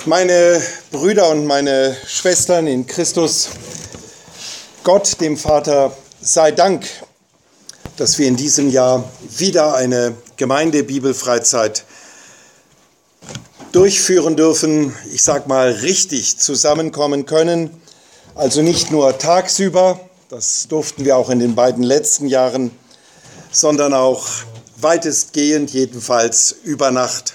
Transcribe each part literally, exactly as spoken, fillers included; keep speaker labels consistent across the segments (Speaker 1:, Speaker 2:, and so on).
Speaker 1: Meine Brüder und meine Schwestern in Christus, Gott, dem Vater, sei Dank, dass wir in diesem Jahr wieder eine Gemeinde-Bibelfreizeit durchführen dürfen, ich sag mal richtig zusammenkommen können, also nicht nur tagsüber, das durften wir auch in den beiden letzten Jahren, sondern auch weitestgehend jedenfalls über Nacht.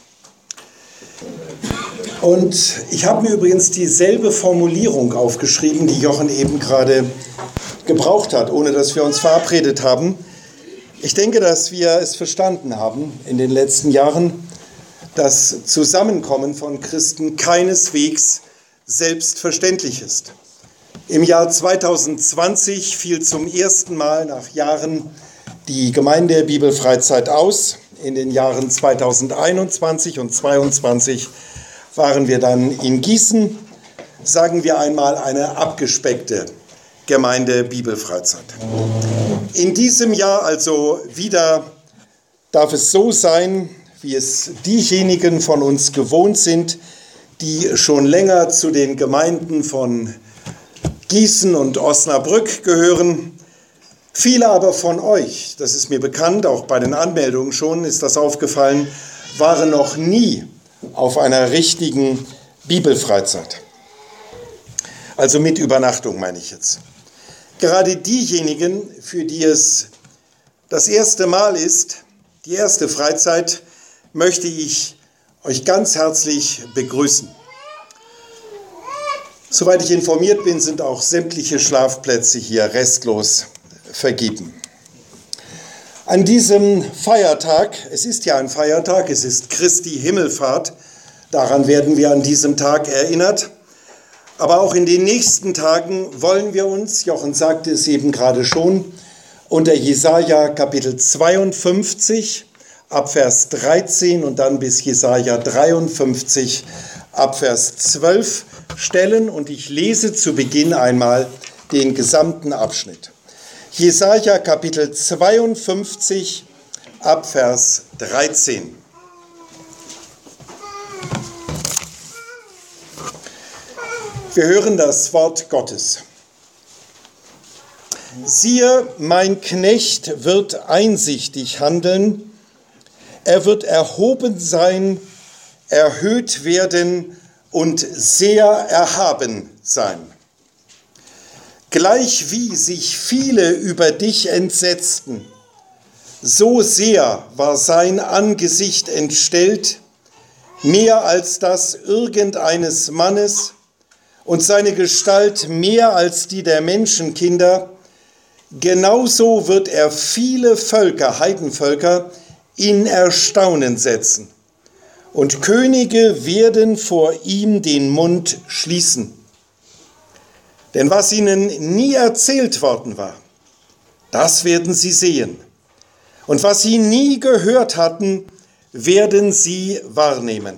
Speaker 1: Und ich habe mir übrigens dieselbe Formulierung aufgeschrieben, die Jochen eben gerade gebraucht hat, ohne dass wir uns verabredet haben. Ich denke, dass wir es verstanden haben in den letzten Jahren, dass Zusammenkommen von Christen keineswegs selbstverständlich ist. Im Jahr zweitausendzwanzig fiel zum ersten Mal nach Jahren die Gemeinde-Bibelfreizeit aus. In den Jahren zweitausendeinundzwanzig und zweitausendzweiundzwanzig waren wir dann in Gießen, sagen wir einmal eine abgespeckte Gemeinde-Bibelfreizeit. In diesem Jahr also wieder darf es so sein, wie es diejenigen von uns gewohnt sind, die schon länger zu den Gemeinden von Gießen und Osnabrück gehören. Viele aber von euch, das ist mir bekannt, auch bei den Anmeldungen schon ist das aufgefallen, waren noch nie auf einer richtigen Bibelfreizeit. Also mit Übernachtung meine ich jetzt. Gerade diejenigen, für die es das erste Mal ist, die erste Freizeit, möchte ich euch ganz herzlich begrüßen. Soweit ich informiert bin, sind auch sämtliche Schlafplätze hier restlos vergeben. An diesem Feiertag, es ist ja ein Feiertag, es ist Christi Himmelfahrt, daran werden wir an diesem Tag erinnert. Aber auch in den nächsten Tagen wollen wir uns, Jochen sagte es eben gerade schon, unter Jesaja Kapitel zweiundfünfzig ab Vers dreizehn und dann bis Jesaja dreiundfünfzig ab Vers zwölf stellen. Und ich lese zu Beginn einmal den gesamten Abschnitt. Jesaja Kapitel zweiundfünfzig ab Vers dreizehn. Wir hören das Wort Gottes. Siehe, mein Knecht wird einsichtig handeln, er wird erhoben sein, erhöht werden und sehr erhaben sein. Gleichwie sich viele über dich entsetzten, so sehr war sein Angesicht entstellt, mehr als das irgendeines Mannes, und seine Gestalt mehr als die der Menschenkinder, genauso wird er viele Völker, Heidenvölker, in Erstaunen setzen. Und Könige werden vor ihm den Mund schließen. Denn was ihnen nie erzählt worden war, das werden sie sehen. Und was sie nie gehört hatten, werden sie wahrnehmen.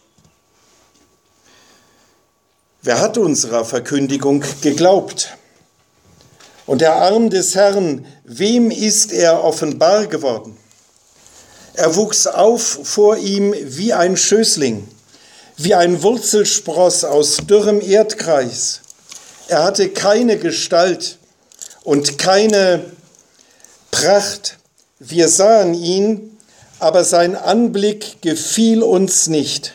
Speaker 1: Wer hat unserer Verkündigung geglaubt? Und der Arm des Herrn, wem ist er offenbar geworden? Er wuchs auf vor ihm wie ein Schößling, wie ein Wurzelspross aus dürrem Erdkreis. Er hatte keine Gestalt und keine Pracht. Wir sahen ihn, aber sein Anblick gefiel uns nicht.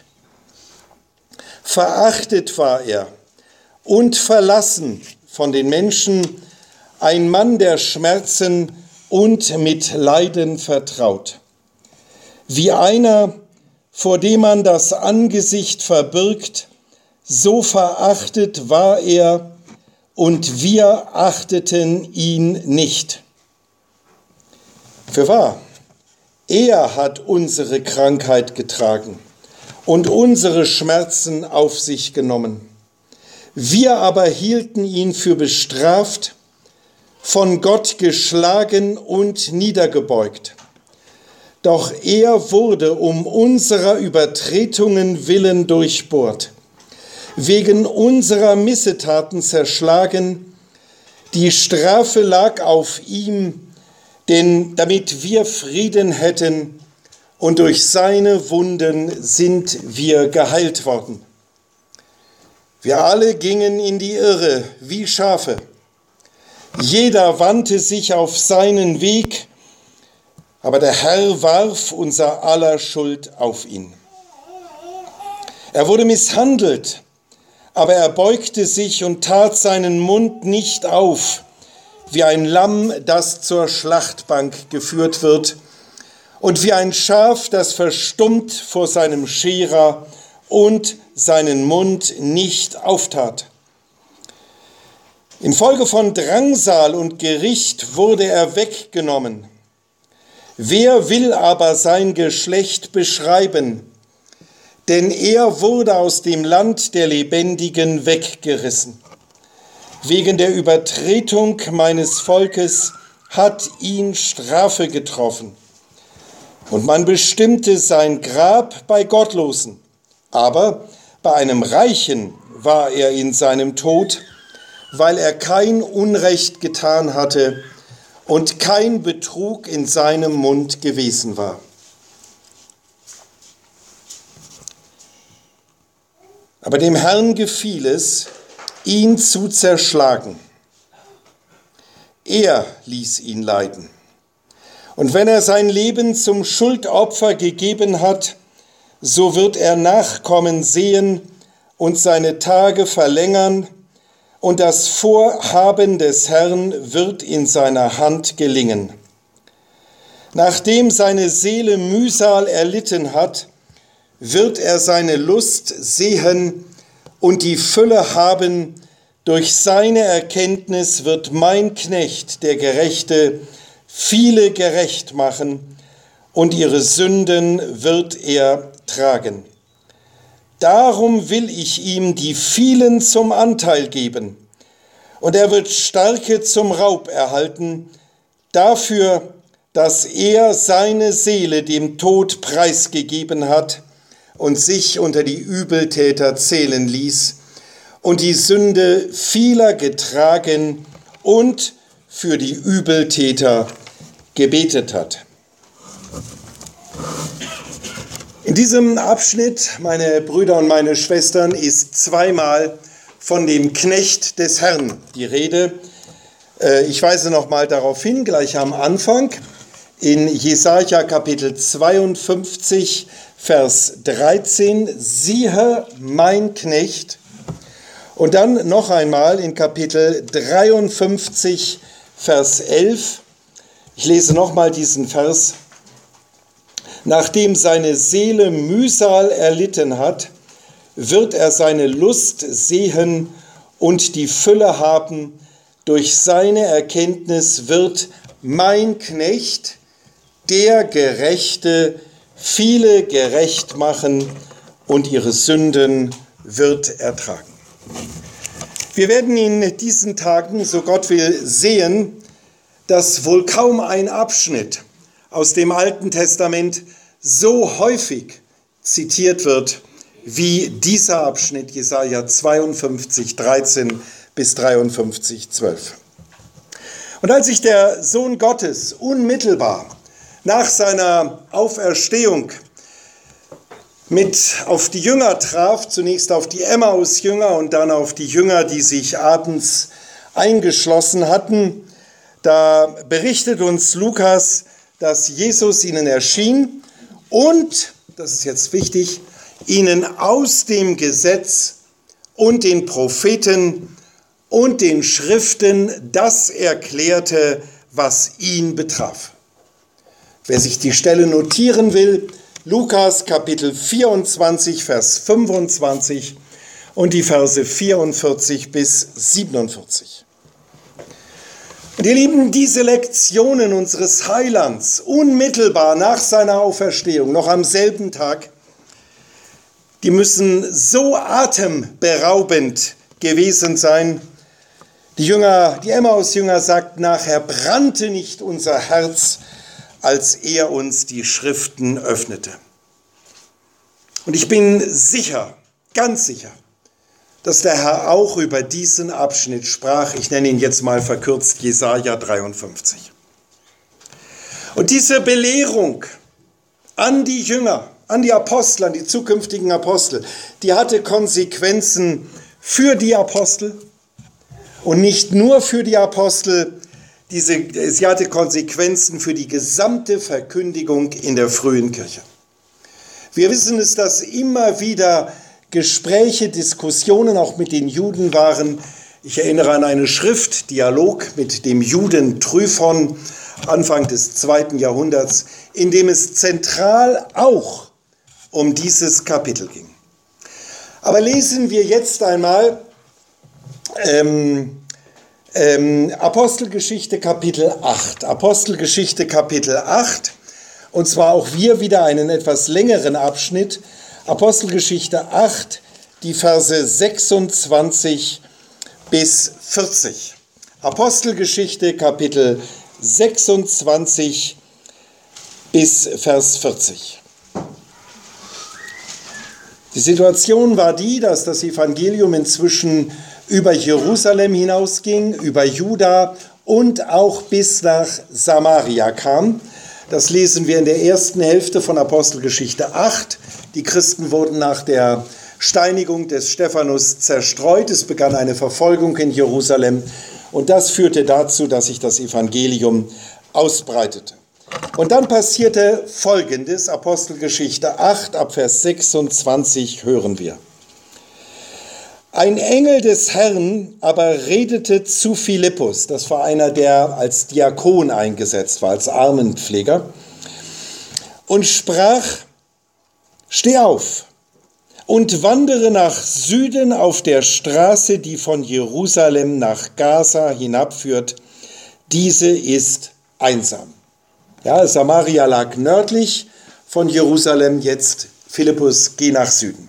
Speaker 1: Verachtet war er und verlassen von den Menschen, ein Mann der Schmerzen und mit Leiden vertraut. Wie einer, vor dem man das Angesicht verbirgt, so verachtet war er und wir achteten ihn nicht. Fürwahr, er hat unsere Krankheit getragen und unsere Schmerzen auf sich genommen. Wir aber hielten ihn für bestraft, von Gott geschlagen und niedergebeugt. Doch er wurde um unserer Übertretungen willen durchbohrt, wegen unserer Missetaten zerschlagen. Die Strafe lag auf ihm, denn damit wir Frieden hätten, und durch seine Wunden sind wir geheilt worden. Wir alle gingen in die Irre wie Schafe. Jeder wandte sich auf seinen Weg, aber der Herr warf unser aller Schuld auf ihn. Er wurde misshandelt, aber er beugte sich und tat seinen Mund nicht auf, wie ein Lamm, das zur Schlachtbank geführt wird, und wie ein Schaf, das verstummt vor seinem Scherer und seinen Mund nicht auftat. Infolge von Drangsal und Gericht wurde er weggenommen. Wer will aber sein Geschlecht beschreiben? Denn er wurde aus dem Land der Lebendigen weggerissen. Wegen der Übertretung meines Volkes hat ihn Strafe getroffen. Und man bestimmte sein Grab bei Gottlosen. Aber bei einem Reichen war er in seinem Tod, weil er kein Unrecht getan hatte und kein Betrug in seinem Mund gewesen war. Aber dem Herrn gefiel es, ihn zu zerschlagen. Er ließ ihn leiden. Und wenn er sein Leben zum Schuldopfer gegeben hat, so wird er Nachkommen sehen und seine Tage verlängern, und das Vorhaben des Herrn wird in seiner Hand gelingen. Nachdem seine Seele Mühsal erlitten hat, wird er seine Lust sehen und die Fülle haben. Durch seine Erkenntnis wird mein Knecht, der Gerechte, viele gerecht machen, und ihre Sünden wird er tragen. Darum will ich ihm die vielen zum Anteil geben, und er wird Starke zum Raub erhalten, dafür, dass er seine Seele dem Tod preisgegeben hat und sich unter die Übeltäter zählen ließ und die Sünde vieler getragen und für die Übeltäter gebetet hat. In diesem Abschnitt, meine Brüder und meine Schwestern, ist zweimal von dem Knecht des Herrn die Rede. Ich weise noch mal darauf hin, gleich am Anfang, in Jesaja Kapitel zweiundfünfzig, Vers dreizehn, siehe mein Knecht. Und dann noch einmal in Kapitel dreiundfünfzig, Vers elf. Ich lese noch mal diesen Vers. Nachdem seine Seele Mühsal erlitten hat, wird er seine Lust sehen und die Fülle haben. Durch seine Erkenntnis wird mein Knecht, der Gerechte, viele gerecht machen und ihre Sünden wird er tragen. Wir werden in diesen Tagen, so Gott will, sehen, dass wohl kaum ein Abschnitt aus dem Alten Testament so häufig zitiert wird wie dieser Abschnitt, Jesaja zweiundfünfzig, dreizehn bis dreiundfünfzig, zwölf. Und als sich der Sohn Gottes unmittelbar nach seiner Auferstehung mit auf die Jünger traf, zunächst auf die Emmaus-Jünger und dann auf die Jünger, die sich abends eingeschlossen hatten, da berichtet uns Lukas, dass Jesus ihnen erschien und, das ist jetzt wichtig, ihnen aus dem Gesetz und den Propheten und den Schriften das erklärte, was ihn betraf. Wer sich die Stelle notieren will, Lukas Kapitel vierundzwanzig, Vers fünfundzwanzig und die Verse vierundvierzig bis siebenundvierzig. Und ihr Lieben, diese Lektionen unseres Heilands, unmittelbar nach seiner Auferstehung, noch am selben Tag, die müssen so atemberaubend gewesen sein. Die Jünger, die Emmaus-Jünger sagten nachher, brannte nicht unser Herz, als er uns die Schriften öffnete. Und ich bin sicher, ganz sicher, dass der Herr auch über diesen Abschnitt sprach. Ich nenne ihn jetzt mal verkürzt Jesaja dreiundfünfzig. Und diese Belehrung an die Jünger, an die Apostel, an die zukünftigen Apostel, die hatte Konsequenzen für die Apostel und nicht nur für die Apostel. Diese, sie hatte Konsequenzen für die gesamte Verkündigung in der frühen Kirche. Wir wissen es, dass immer wieder Gespräche, Diskussionen auch mit den Juden waren. Ich erinnere an eine Schrift, Dialog mit dem Juden Tryphon, Anfang des zweiten Jahrhunderts, in dem es zentral auch um dieses Kapitel ging. Aber lesen wir jetzt einmal ähm, ähm, Apostelgeschichte Kapitel acht. Apostelgeschichte Kapitel acht, und zwar auch wir wieder einen etwas längeren Abschnitt. Apostelgeschichte acht, die Verse sechsundzwanzig bis vierzig. Apostelgeschichte Kapitel sechsundzwanzig bis Vers vierzig. Die Situation war die, dass das Evangelium inzwischen über Jerusalem hinausging, über Juda und auch bis nach Samaria kam. Das lesen wir in der ersten Hälfte von Apostelgeschichte acht. Die Christen wurden nach der Steinigung des Stephanus zerstreut. Es begann eine Verfolgung in Jerusalem und das führte dazu, dass sich das Evangelium ausbreitete. Und dann passierte Folgendes, Apostelgeschichte acht, ab Vers sechsundzwanzig hören wir. Ein Engel des Herrn aber redete zu Philippus, das war einer, der als Diakon eingesetzt war, als Armenpfleger, und sprach, steh auf und wandere nach Süden auf der Straße, die von Jerusalem nach Gaza hinabführt. Diese ist einsam. Ja, Samaria lag nördlich von Jerusalem, jetzt Philippus, geh nach Süden.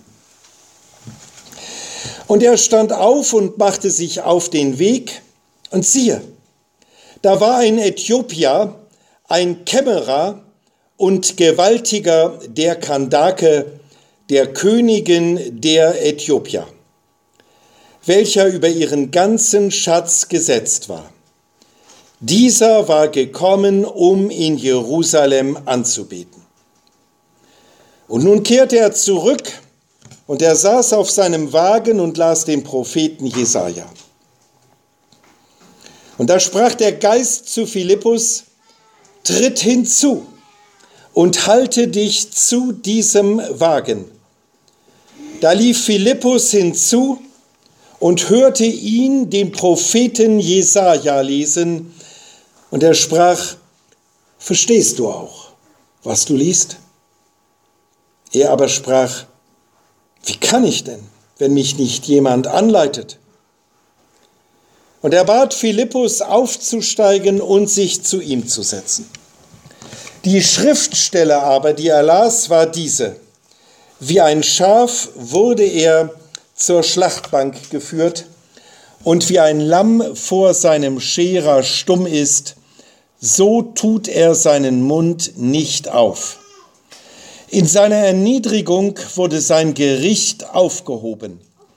Speaker 1: Und er stand auf und machte sich auf den Weg, und siehe, da war ein Äthiopier, ein Kämmerer und Gewaltiger der Kandake, der Königin der Äthiopier, welcher über ihren ganzen Schatz gesetzt war. Dieser war gekommen, um in Jerusalem anzubeten. Und nun kehrte er zurück, und er saß auf seinem Wagen und las den Propheten Jesaja. Und da sprach der Geist zu Philippus, tritt hinzu und halte dich zu diesem Wagen. Da lief Philippus hinzu und hörte ihn, den Propheten Jesaja, lesen, und er sprach, verstehst du auch, was du liest? Er aber sprach, wie kann ich denn, wenn mich nicht jemand anleitet? Und er bat Philippus aufzusteigen und sich zu ihm zu setzen. Die Schriftstelle aber, die er las, war diese. Wie ein Schaf wurde er zur Schlachtbank geführt, und wie ein Lamm vor seinem Scherer stumm ist, so tut er seinen Mund nicht auf. In seiner Erniedrigung wurde sein Gericht aufgehoben.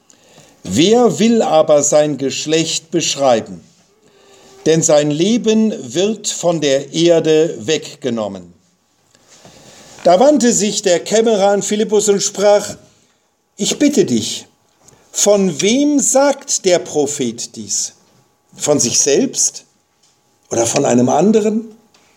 Speaker 1: Wer will aber sein Geschlecht beschreiben? Denn sein Leben wird von der Erde weggenommen. Da wandte sich der Kämmerer an Philippus und sprach, ich bitte dich, von wem sagt der Prophet dies? Von sich selbst oder von einem anderen?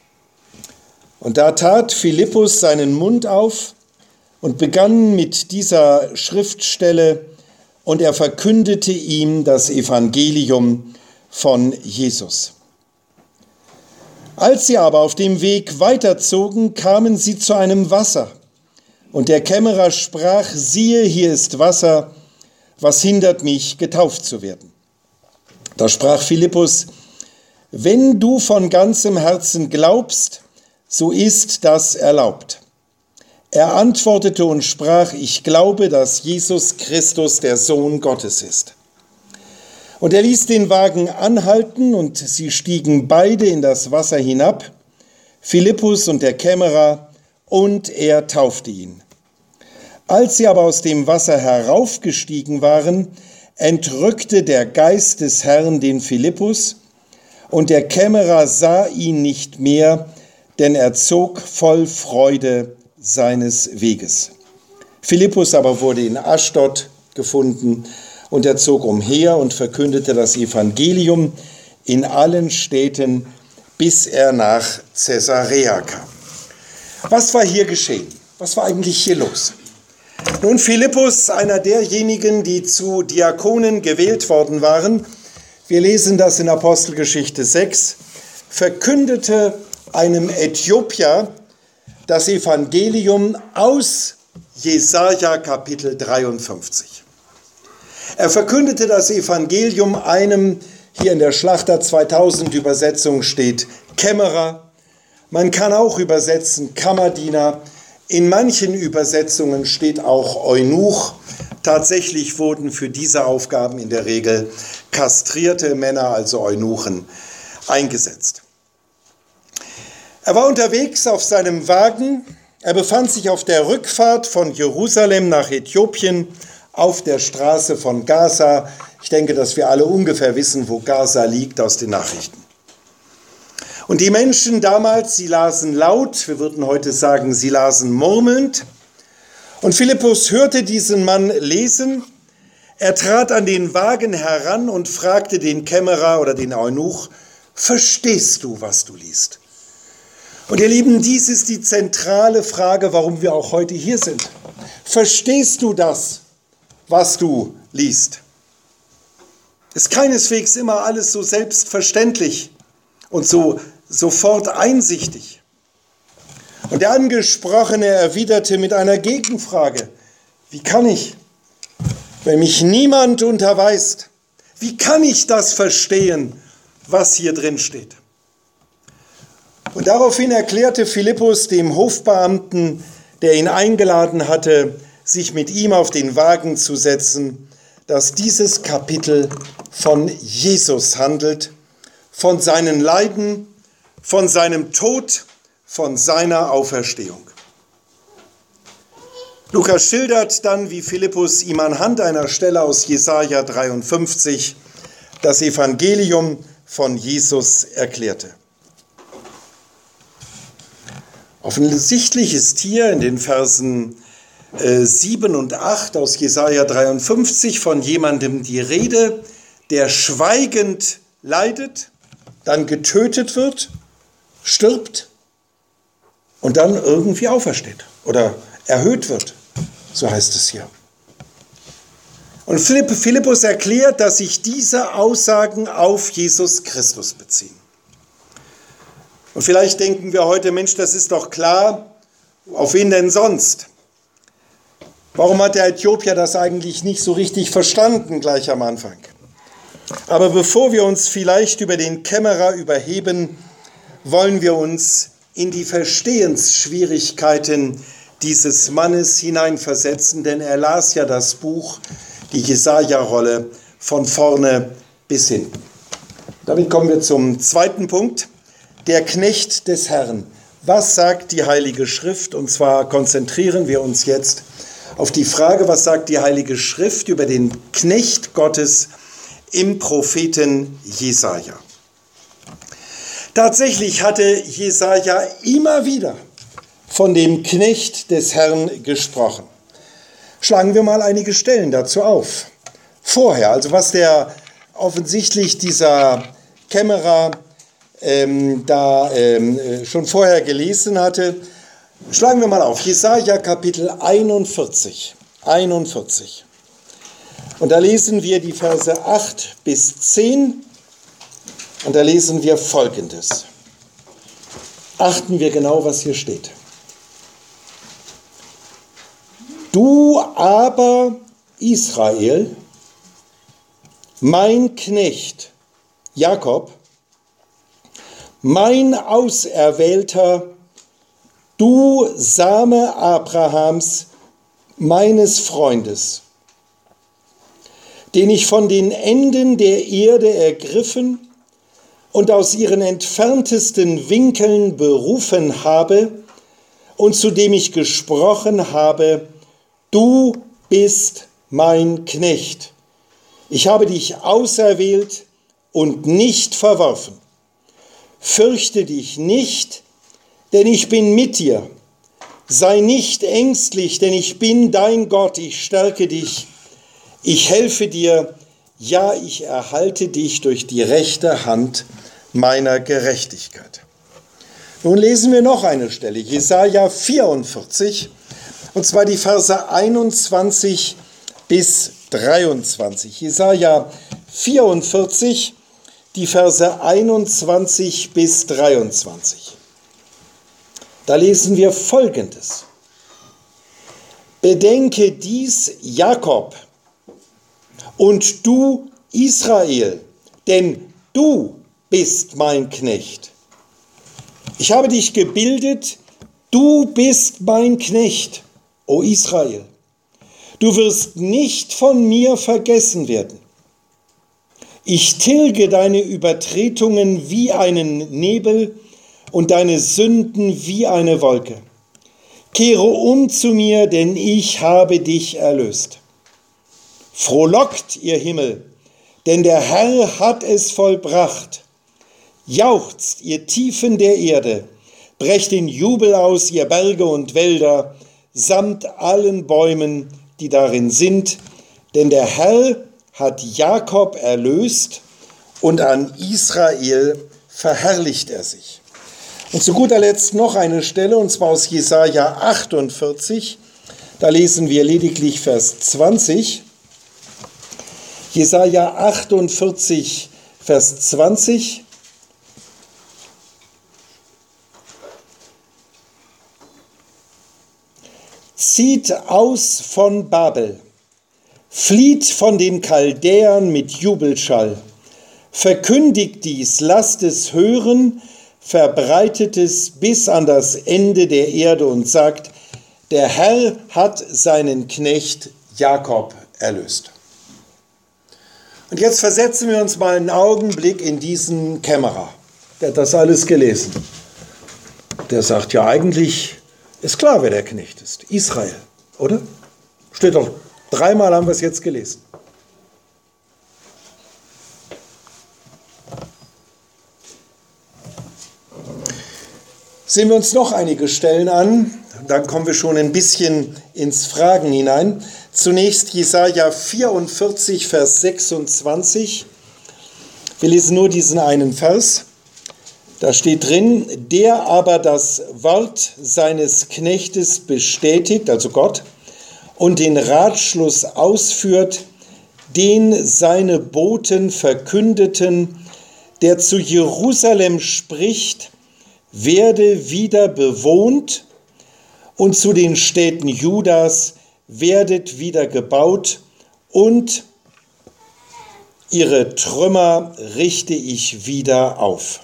Speaker 1: Und da tat Philippus seinen Mund auf und begann mit dieser Schriftstelle, und er verkündete ihm das Evangelium von Jesus. Als sie aber auf dem Weg weiterzogen, kamen sie zu einem Wasser. Und der Kämmerer sprach, siehe, hier ist Wasser, was hindert mich, getauft zu werden? Da sprach Philippus, wenn du von ganzem Herzen glaubst, so ist das erlaubt. Er antwortete und sprach, ich glaube, dass Jesus Christus der Sohn Gottes ist. Und er ließ den Wagen anhalten, und sie stiegen beide in das Wasser hinab, Philippus und der Kämmerer, und er taufte ihn. Als sie aber aus dem Wasser heraufgestiegen waren, entrückte der Geist des Herrn den Philippus, und der Kämmerer sah ihn nicht mehr, denn er zog voll Freude seines Weges. Philippus aber wurde in Aschdod gefunden, und er zog umher und verkündete das Evangelium in allen Städten, bis er nach Caesarea kam. Was war hier geschehen? Was war eigentlich hier los? Nun, Philippus, einer derjenigen, die zu Diakonen gewählt worden waren, wir lesen das in Apostelgeschichte sechs, verkündete einem Äthiopier das Evangelium aus Jesaja Kapitel dreiundfünfzig. Er verkündete das Evangelium einem, hier in der Schlachter zweitausend Übersetzung steht Kämmerer. Man kann auch übersetzen Kammerdiener. In manchen Übersetzungen steht auch Eunuch. Tatsächlich wurden für diese Aufgaben in der Regel kastrierte Männer, also Eunuchen, eingesetzt. Er war unterwegs auf seinem Wagen. Er befand sich auf der Rückfahrt von Jerusalem nach Äthiopien auf der Straße von Gaza. Ich denke, dass wir alle ungefähr wissen, wo Gaza liegt aus den Nachrichten. Und die Menschen damals, sie lasen laut, wir würden heute sagen, sie lasen murmelnd. Und Philippus hörte diesen Mann lesen. Er trat an den Wagen heran und fragte den Kämmerer oder den Eunuch, verstehst du, was du liest? Und ihr Lieben, dies ist die zentrale Frage, warum wir auch heute hier sind. Verstehst du das, was du liest? Ist keineswegs immer alles so selbstverständlich und so sofort einsichtig. Und der Angesprochene erwiderte mit einer Gegenfrage, wie kann ich, wenn mich niemand unterweist, wie kann ich das verstehen, was hier drin steht? Und daraufhin erklärte Philippus dem Hofbeamten, der ihn eingeladen hatte, sich mit ihm auf den Wagen zu setzen, dass dieses Kapitel von Jesus handelt, von seinen Leiden, von seinem Tod, von seiner Auferstehung. Lukas schildert dann, wie Philippus ihm anhand einer Stelle aus Jesaja dreiundfünfzig das Evangelium von Jesus erklärte. Offensichtlich ist hier in den Versen äh, sieben und acht aus Jesaja dreiundfünfzig von jemandem die Rede, der schweigend leidet, dann getötet wird, stirbt und dann irgendwie aufersteht oder erhöht wird, so heißt es hier. Und Philippus erklärt, dass sich diese Aussagen auf Jesus Christus beziehen. Und vielleicht denken wir heute, Mensch, das ist doch klar, auf wen denn sonst? Warum hat der Äthiopier das eigentlich nicht so richtig verstanden gleich am Anfang? Aber bevor wir uns vielleicht über den Kämmerer überheben, wollen wir uns in die Verstehensschwierigkeiten dieses Mannes hineinversetzen, denn er las ja das Buch, die Jesaja-Rolle, von vorne bis hinten. Damit kommen wir zum zweiten Punkt, der Knecht des Herrn. Was sagt die Heilige Schrift? Und zwar konzentrieren wir uns jetzt auf die Frage, was sagt die Heilige Schrift über den Knecht Gottes im Propheten Jesaja. Tatsächlich hatte Jesaja immer wieder von dem Knecht des Herrn gesprochen. Schlagen wir mal einige Stellen dazu auf. Vorher, also was der offensichtlich dieser Kämmerer ähm, da ähm, schon vorher gelesen hatte, schlagen wir mal auf. Jesaja Kapitel einundvierzig. einundvierzig. Und da lesen wir die Verse acht bis zehn und da lesen wir Folgendes. Achten wir genau, was hier steht. Du aber, Israel, mein Knecht, Jakob, mein Auserwählter, du Same Abrahams, meines Freundes, den ich von den Enden der Erde ergriffen und aus ihren entferntesten Winkeln berufen habe und zu dem ich gesprochen habe, du bist mein Knecht. Ich habe dich auserwählt und nicht verworfen. Fürchte dich nicht, denn ich bin mit dir. Sei nicht ängstlich, denn ich bin dein Gott, ich stärke dich. Ich helfe dir, ja, ich erhalte dich durch die rechte Hand meiner Gerechtigkeit. Nun lesen wir noch eine Stelle, Jesaja vierundvierzig, und zwar die Verse einundzwanzig bis dreiundzwanzig. Jesaja vierundvierzig, die Verse einundzwanzig bis dreiundzwanzig. Da lesen wir Folgendes. Bedenke dies, Jakob, und du, Israel, denn du bist mein Knecht. Ich habe dich gebildet, du bist mein Knecht, o Israel. Du wirst nicht von mir vergessen werden. Ich tilge deine Übertretungen wie einen Nebel und deine Sünden wie eine Wolke. Kehre um zu mir, denn ich habe dich erlöst. Frohlockt, ihr Himmel, denn der Herr hat es vollbracht. Jauchzt, ihr Tiefen der Erde, brecht in Jubel aus, ihr Berge und Wälder, samt allen Bäumen, die darin sind, denn der Herr hat Jakob erlöst und an Israel verherrlicht er sich. Und zu guter Letzt noch eine Stelle, und zwar aus Jesaja achtundvierzig, da lesen wir lediglich Vers zwanzig. Jesaja achtundvierzig, Vers zwanzig. Zieht aus von Babel, flieht von den Chaldäern mit Jubelschall, verkündigt dies, lasst es hören, verbreitet es bis an das Ende der Erde und sagt, der Herr hat seinen Knecht Jakob erlöst. Und jetzt versetzen wir uns mal einen Augenblick in diesen Kämmerer. Der hat das alles gelesen. Der sagt, ja, eigentlich ist klar, wer der Knecht ist. Israel, oder? Steht doch, dreimal haben wir es jetzt gelesen. Sehen wir uns noch einige Stellen an, dann kommen wir schon ein bisschen ins Fragen hinein. Zunächst Jesaja vierundvierzig, Vers sechsundzwanzig. Wir lesen nur diesen einen Vers. Da steht drin, der aber das Wort seines Knechtes bestätigt, also Gott, und den Ratschluss ausführt, den seine Boten verkündeten, der zu Jerusalem spricht, werde wieder bewohnt, und zu den Städten Judas werdet wieder gebaut, und ihre Trümmer richte ich wieder auf.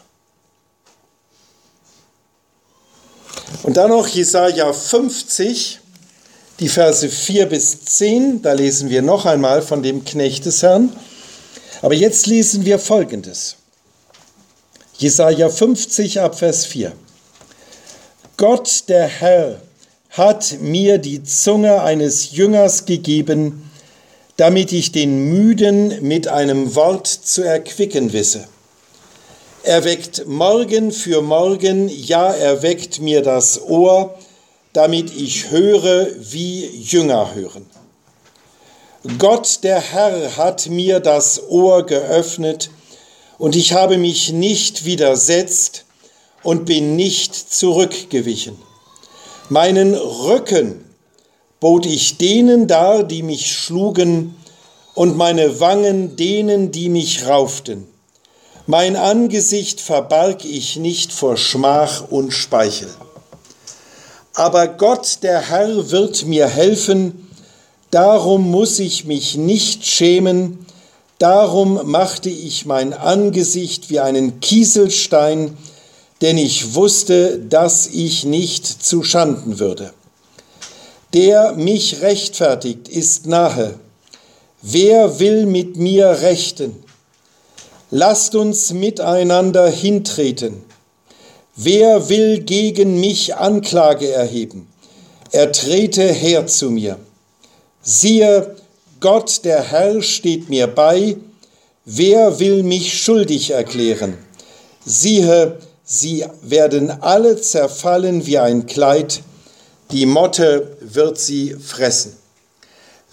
Speaker 1: Und dann noch Jesaja fünfzig, die Verse vier bis zehn, da lesen wir noch einmal von dem Knecht des Herrn. Aber jetzt lesen wir Folgendes. Jesaja fünfzig ab Vers vier. Gott, der Herr, hat mir die Zunge eines Jüngers gegeben, damit ich den Müden mit einem Wort zu erquicken wisse. Er weckt Morgen für Morgen, ja, er weckt mir das Ohr, damit ich höre, wie Jünger hören. Gott, der Herr, hat mir das Ohr geöffnet, und ich habe mich nicht widersetzt und bin nicht zurückgewichen. Meinen Rücken bot ich denen dar, die mich schlugen, und meine Wangen denen, die mich rauften. Mein Angesicht verbarg ich nicht vor Schmach und Speichel. Aber Gott, der Herr, wird mir helfen, darum muss ich mich nicht schämen, darum machte ich mein Angesicht wie einen Kieselstein, denn ich wusste, dass ich nicht zu Schanden würde. Der mich rechtfertigt, ist nahe. Wer will mit mir rechten? Lasst uns miteinander hintreten. Wer will gegen mich Anklage erheben? Er trete her zu mir. Siehe, Gott, der Herr, steht mir bei. Wer will mich schuldig erklären? Siehe, sie werden alle zerfallen wie ein Kleid. Die Motte wird sie fressen.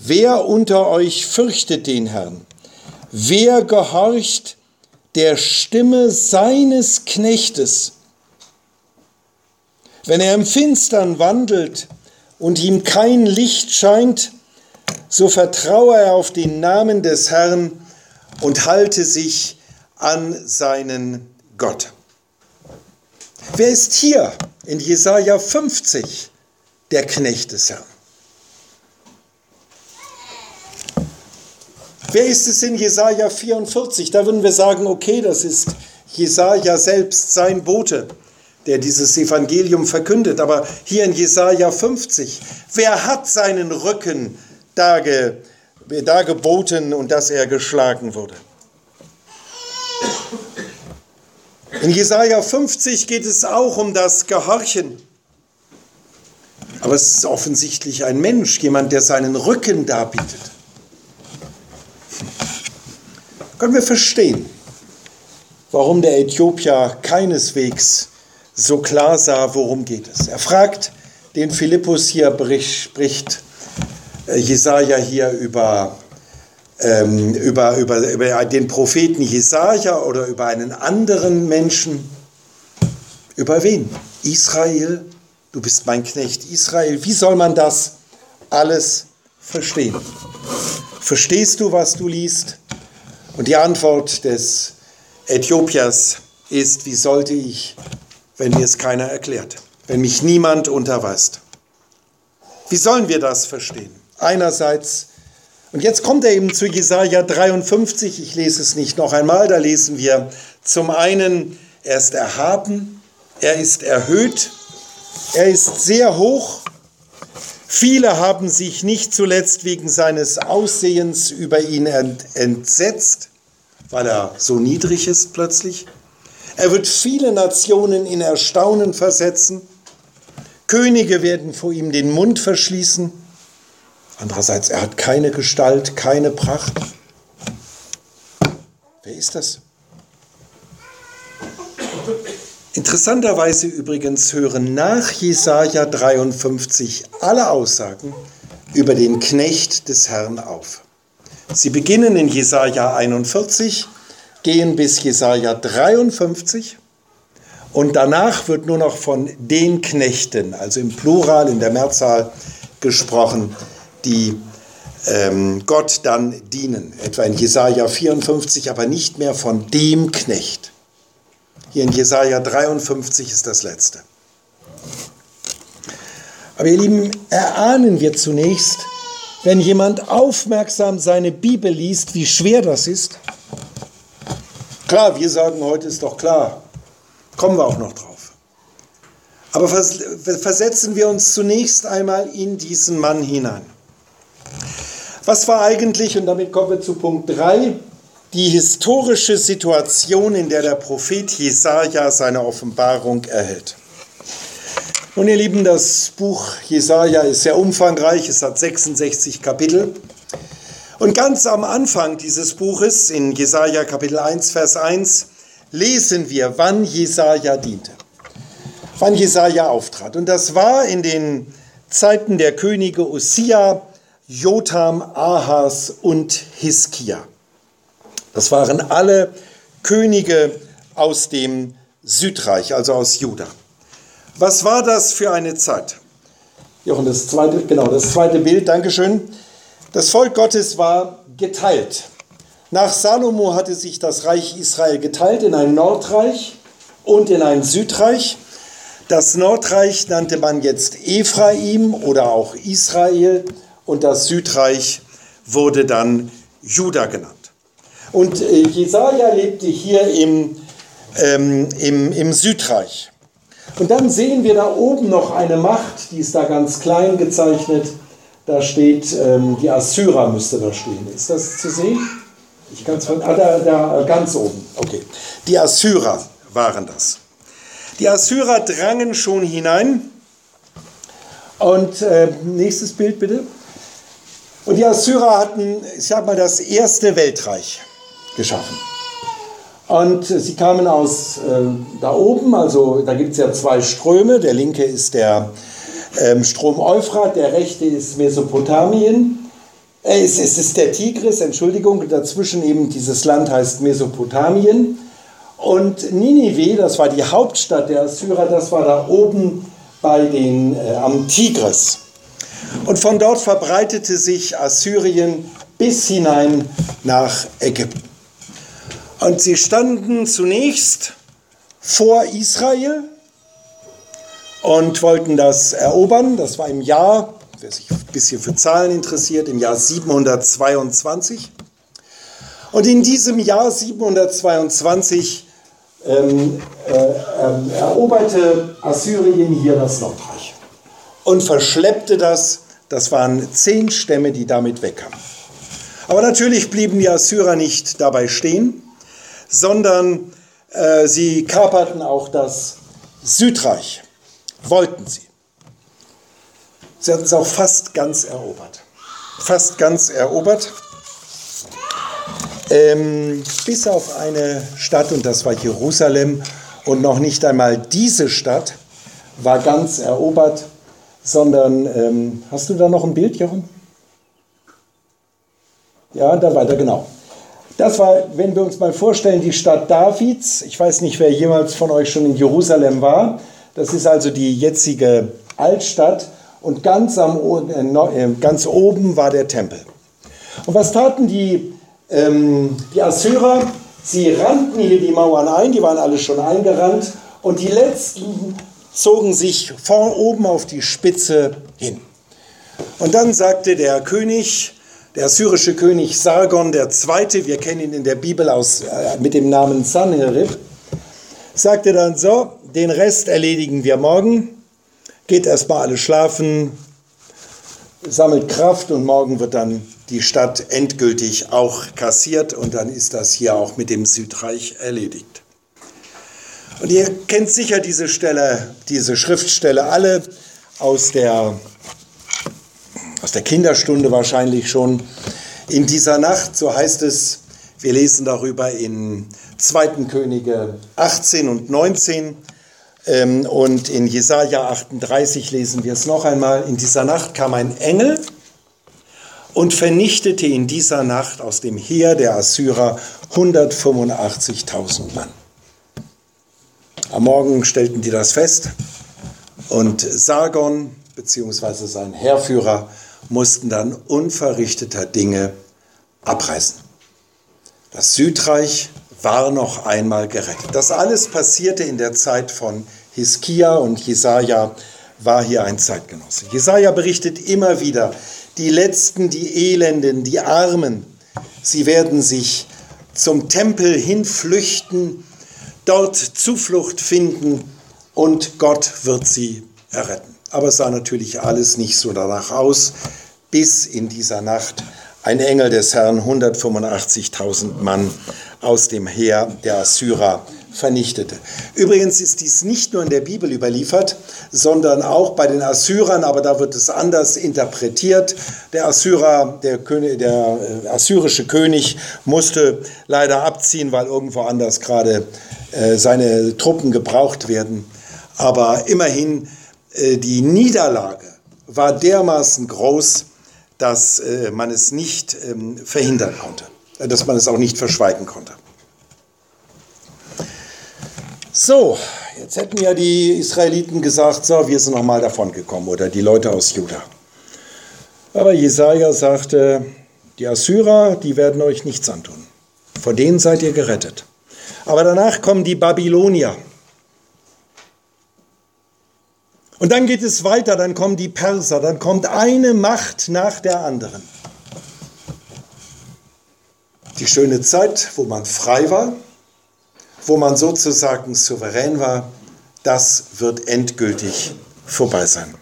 Speaker 1: wer unter euch fürchtet den Herrn? Wer gehorcht der Stimme seines Knechtes? Wenn er im Finstern wandelt und ihm kein Licht scheint, so vertraue er auf den Namen des Herrn und halte sich an seinen Gott. Wer ist hier in Jesaja fünfzig der Knecht des Herrn? Wer ist es in Jesaja vierundvierzig? Da würden wir sagen, okay, das ist Jesaja selbst, sein Bote, der dieses Evangelium verkündet. Aber hier in Jesaja fünfzig, wer hat seinen Rücken darge, dargeboten und dass er geschlagen wurde? In Jesaja fünfzig geht es auch um das Gehorchen. Aber es ist offensichtlich ein Mensch, jemand, der seinen Rücken darbietet. Können wir verstehen, warum der Äthiopier keineswegs so klar sah, worum geht es. Er fragt den Philippus, hier spricht Jesaja hier über, ähm, über, über, über den Propheten Jesaja oder über einen anderen Menschen. Über wen? Israel, du bist mein Knecht Israel. Wie soll man das alles verstehen? Verstehst du, was du liest? Und die Antwort des Äthiopiers ist, wie sollte ich, wenn mir es keiner erklärt, wenn mich niemand unterweist? Wie sollen wir das verstehen? Einerseits, und jetzt kommt er eben zu Jesaja dreiundfünfzig, ich lese es nicht noch einmal, da lesen wir zum einen, er ist erhaben, er ist erhöht, er ist sehr hoch. Viele haben sich nicht zuletzt wegen seines Aussehens über ihn entsetzt, weil er so niedrig ist plötzlich. Er wird viele Nationen in Erstaunen versetzen. Könige werden vor ihm den Mund verschließen. Andererseits, er hat keine Gestalt, keine Pracht. Wer ist das? Interessanterweise übrigens hören nach Jesaja dreiundfünfzig alle Aussagen über den Knecht des Herrn auf. Sie beginnen in Jesaja einundvierzig, gehen bis Jesaja dreiundfünfzig und danach wird nur noch von den Knechten, also im Plural, in der Mehrzahl gesprochen, die ähm, Gott dann dienen. Etwa in Jesaja vierundfünfzig, aber nicht mehr von dem Knecht. Hier in Jesaja dreiundfünfzig ist das letzte. Aber ihr Lieben, erahnen wir zunächst, wenn jemand aufmerksam seine Bibel liest, wie schwer das ist. Klar, wir sagen heute, ist doch klar, kommen wir auch noch drauf. Aber versetzen wir uns zunächst einmal in diesen Mann hinein. Was war eigentlich, und damit kommen wir zu Punkt drei, die historische Situation, in der der Prophet Jesaja seine Offenbarung erhält? Nun, ihr Lieben, das Buch Jesaja ist sehr umfangreich, es hat sechsundsechzig Kapitel. Und ganz am Anfang dieses Buches, in Jesaja Kapitel eins, Vers eins, lesen wir, wann Jesaja diente, wann Jesaja auftrat. Und das war in den Zeiten der Könige Usia, Jotham, Ahas und Hiskia. Das waren alle Könige aus dem Südreich, also aus Juda. Was war das für eine Zeit? Jochen, das zweite, genau, das zweite Bild, Dankeschön. Das Volk Gottes war geteilt. Nach Salomo hatte sich das Reich Israel geteilt in ein Nordreich und in ein Südreich. Das Nordreich nannte man jetzt Ephraim oder auch Israel und das Südreich wurde dann Juda genannt. Und Jesaja lebte hier im, ähm, im, im Südreich. Und dann sehen wir da oben noch eine Macht, die ist da ganz klein gezeichnet. Da steht, ähm, die Assyrer müsste da stehen. Ist das zu sehen? Ich kann es von, ah, da, da, ganz oben. Okay. Die Assyrer waren das. Die Assyrer drangen schon hinein. Und äh, nächstes Bild bitte. Und die Assyrer hatten, ich sag mal, das erste Weltreich geschaffen. Und sie kamen aus äh, da oben, also da gibt es ja zwei Ströme. Der linke ist der ähm, Strom Euphrat, der rechte ist Mesopotamien. Es ist der Tigris, Entschuldigung, dazwischen eben dieses Land heißt Mesopotamien. Und Ninive, das war die Hauptstadt der Assyrer, das war da oben bei den, äh, am Tigris. Und von dort verbreitete sich Assyrien bis hinein nach Ägypten. Und sie standen zunächst vor Israel und wollten das erobern. Das war im Jahr, wer sich ein bisschen für Zahlen interessiert, im Jahr siebenhundertzweiundzwanzig. Und in diesem Jahr siebenhundertzweiundzwanzig ähm, äh, äh, eroberte Assyrien hier das Nordreich und verschleppte das. Das waren zehn Stämme, die damit wegkamen. Aber natürlich blieben die Assyrer nicht dabei stehen, sondern äh, sie kaperten auch das Südreich. Wollten sie. Sie hatten es auch fast ganz erobert. Fast ganz erobert. Ähm, bis auf eine Stadt, und das war Jerusalem. Und noch nicht einmal diese Stadt war ganz erobert, sondern, ähm, hast du da noch ein Bild, Jochen? Ja, da weiter, genau. Das war, wenn wir uns mal vorstellen, die Stadt Davids. Ich weiß nicht, wer jemals von euch schon in Jerusalem war. Das ist also die jetzige Altstadt. Und ganz, am, äh, ganz oben war der Tempel. Und was taten die, ähm, die Assyrer? Sie rannten hier die Mauern ein, die waren alle schon eingerannt. Und die letzten zogen sich von oben auf die Spitze hin. Und dann sagte der König, der assyrische König Sargon der Zweite, wir kennen ihn in der Bibel aus, äh, mit dem Namen Sanherib, sagte dann so, den Rest erledigen wir morgen. Geht erstmal alle schlafen, sammelt Kraft und morgen wird dann die Stadt endgültig auch kassiert und dann ist das hier auch mit dem Südreich erledigt. Und ihr kennt sicher diese Stelle, diese Schriftstelle alle aus der, aus der Kinderstunde wahrscheinlich schon. In dieser Nacht, so heißt es, wir lesen darüber in zweiten Könige achtzehn und neunzehn. Und in Jesaja achtunddreißig lesen wir es noch einmal. In dieser Nacht kam ein Engel und vernichtete in dieser Nacht aus dem Heer der Assyrer hundertfünfundachtzigtausend Mann. Am Morgen stellten die das fest und Sargon bzw. sein Heerführer mussten dann unverrichteter Dinge abreisen. Das Südreich war noch einmal gerettet. Das alles passierte in der Zeit von Hiskia und Jesaja war hier ein Zeitgenosse. Jesaja berichtet immer wieder, die Letzten, die Elenden, die Armen, sie werden sich zum Tempel hinflüchten, dort Zuflucht finden und Gott wird sie erretten. Aber es sah natürlich alles nicht so danach aus, bis in dieser Nacht ein Engel des Herrn hundertfünfundachtzigtausend Mann aus dem Heer der Assyrer vernichtete. Übrigens ist dies nicht nur in der Bibel überliefert, sondern auch bei den Assyrern, aber da wird es anders interpretiert. Der Assyrer, der, König, der assyrische König musste leider abziehen, weil irgendwo anders gerade äh, seine Truppen gebraucht werden. Aber immerhin, äh, die Niederlage war dermaßen groß, dass äh, man es nicht ähm, verhindern konnte, dass man es auch nicht verschweigen konnte. So, jetzt hätten ja die Israeliten gesagt, so, wir sind nochmal davon gekommen, oder die Leute aus Juda. Aber Jesaja sagte, die Assyrer, die werden euch nichts antun. Vor denen seid ihr gerettet. Aber danach kommen die Babylonier. Und dann geht es weiter, dann kommen die Perser, dann kommt eine Macht nach der anderen. Die schöne Zeit, wo man frei war, wo man sozusagen souverän war, das wird endgültig vorbei sein.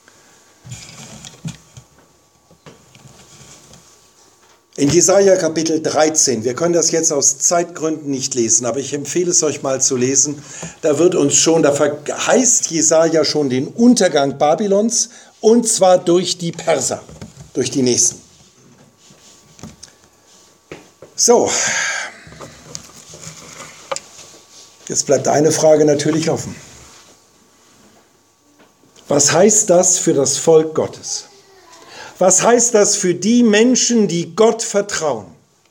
Speaker 1: In Jesaja Kapitel dreizehn, wir können das jetzt aus Zeitgründen nicht lesen, aber ich empfehle es euch mal zu lesen, da wird uns schon, da verheißt Jesaja schon den Untergang Babylons, und zwar durch die Perser, durch die Nächsten. So, jetzt bleibt eine Frage natürlich offen. Was heißt das für das Volk Gottes? Was heißt das für die Menschen, die Gott vertrauen?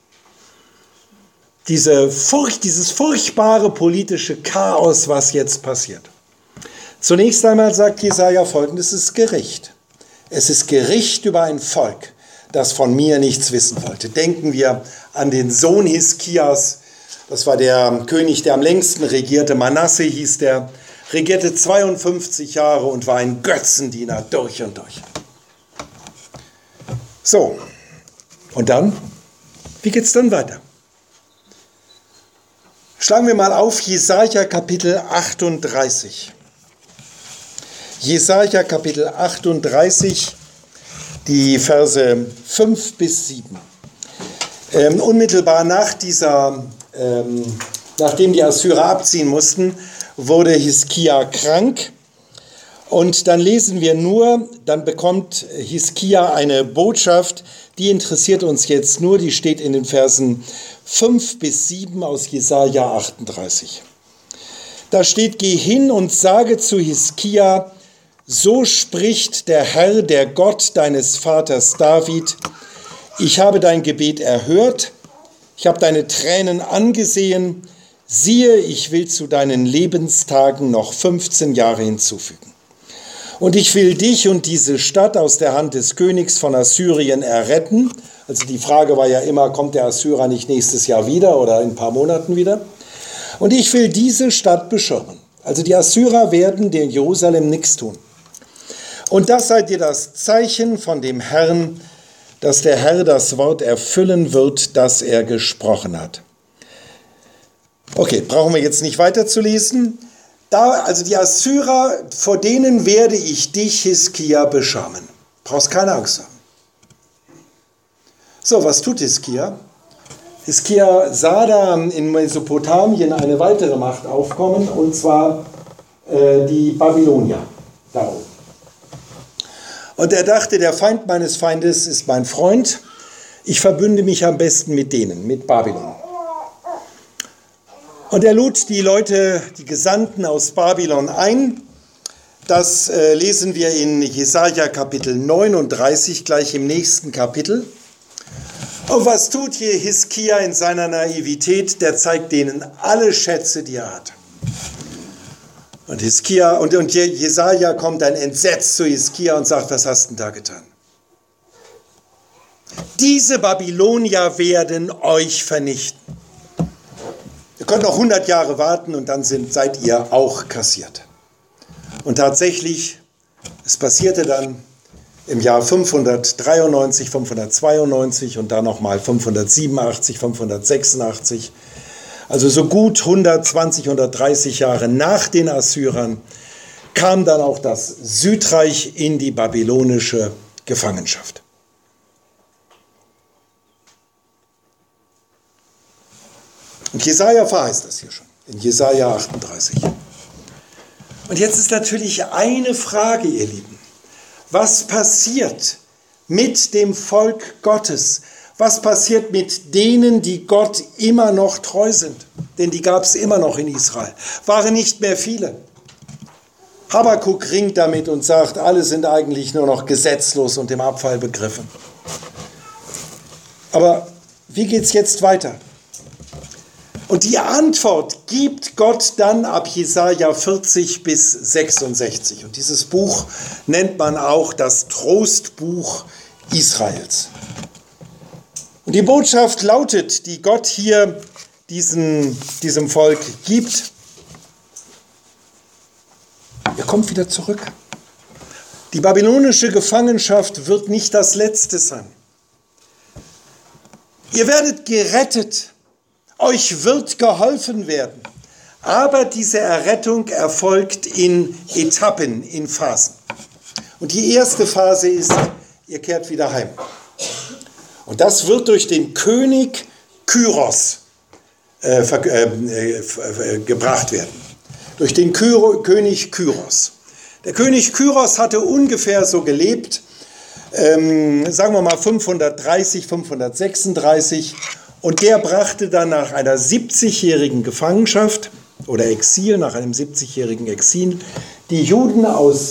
Speaker 1: Diese Furcht, dieses furchtbare politische Chaos, was jetzt passiert. Zunächst einmal sagt Jesaja Folgendes: Es ist Gericht. Es ist Gericht über ein Volk, das von mir nichts wissen wollte. Denken wir an den Sohn Hiskias. Das war der König, der am längsten regierte. Manasse hieß der. Regierte zweiundfünfzig Jahre und war ein Götzendiener durch und durch. So, und dann? Wie geht es dann weiter? Schlagen wir mal auf Jesaja Kapitel achtunddreißig. Jesaja Kapitel achtunddreißig, die Verse fünf bis sieben. Ähm, unmittelbar nach dieser, ähm, nachdem die Assyrer abziehen mussten, wurde Hiskia krank. Und dann lesen wir nur, dann bekommt Hiskia eine Botschaft, die interessiert uns jetzt nur, die steht in den Versen fünf bis sieben aus Jesaja achtunddreißig. Da steht: Geh hin und sage zu Hiskia, so spricht der Herr, der Gott deines Vaters David, ich habe dein Gebet erhört, ich habe deine Tränen angesehen, siehe, ich will zu deinen Lebenstagen noch fünfzehn Jahre hinzufügen. Und ich will dich und diese Stadt aus der Hand des Königs von Assyrien erretten. Also die Frage war ja immer, kommt der Assyrer nicht nächstes Jahr wieder oder in ein paar Monaten wieder? Und ich will diese Stadt beschirmen. Also die Assyrer werden den Jerusalem nichts tun. Und das sei dir das Zeichen von dem Herrn, dass der Herr das Wort erfüllen wird, das er gesprochen hat. Okay, brauchen wir jetzt nicht weiterzulesen. Da, also die Assyrer, vor denen werde ich dich, Hiskia, beschirmen. Brauchst keine Angst haben. So, was tut Hiskia? Hiskia sah da in Mesopotamien eine weitere Macht aufkommen, und zwar äh, die Babylonier da oben. Und er dachte, der Feind meines Feindes ist mein Freund. Ich verbünde mich am besten mit denen, mit Babylon. Und er lud die Leute, die Gesandten aus Babylon ein. Das äh, lesen wir in Jesaja Kapitel neununddreißig, gleich im nächsten Kapitel. Und was tut hier Hiskia in seiner Naivität? Der zeigt denen alle Schätze, die er hat. Und Hiskia und, und Jesaja kommt dann entsetzt zu Hiskia und sagt: Was hast du denn da getan? Diese Babylonier werden euch vernichten. Ihr könnt noch hundert Jahre warten und dann sind, seid ihr auch kassiert. Und tatsächlich, es passierte dann im Jahr fünfhundertdreiundneunzig, fünfhundertzweiundneunzig und dann nochmal fünfhundertsiebenundachtzig, fünfhundertsechsundachtzig. Also so gut hundertzwanzig, hundertdreißig Jahre nach den Assyrern kam dann auch das Südreich in die babylonische Gefangenschaft. Und Jesaja verheißt das hier schon, in Jesaja achtunddreißig. Und jetzt ist natürlich eine Frage, ihr Lieben. Was passiert mit dem Volk Gottes? Was passiert mit denen, die Gott immer noch treu sind? Denn die gab es immer noch in Israel. Waren nicht mehr viele. Habakuk ringt damit und sagt, alle sind eigentlich nur noch gesetzlos und im Abfall begriffen. Aber wie geht es jetzt weiter? Und die Antwort gibt Gott dann ab Jesaja vierzig bis sechsundsechzig. Und dieses Buch nennt man auch das Trostbuch Israels. Und die Botschaft lautet, die Gott hier diesen, diesem Volk gibt: Ihr kommt wieder zurück. Die babylonische Gefangenschaft wird nicht das Letzte sein. Ihr werdet gerettet. Euch wird geholfen werden, aber diese Errettung erfolgt in Etappen, in Phasen. Und die erste Phase ist, ihr kehrt wieder heim. Und das wird durch den König Kyros äh, äh, äh, gebracht werden. Durch den Kyro, König Kyros. Der König Kyros hatte ungefähr so gelebt, ähm, sagen wir mal fünfhundertdreißig, fünfhundertsechsunddreißig. Und der brachte dann nach einer siebzigjährigen Gefangenschaft oder Exil, nach einem siebzigjährigen Exil, die Juden aus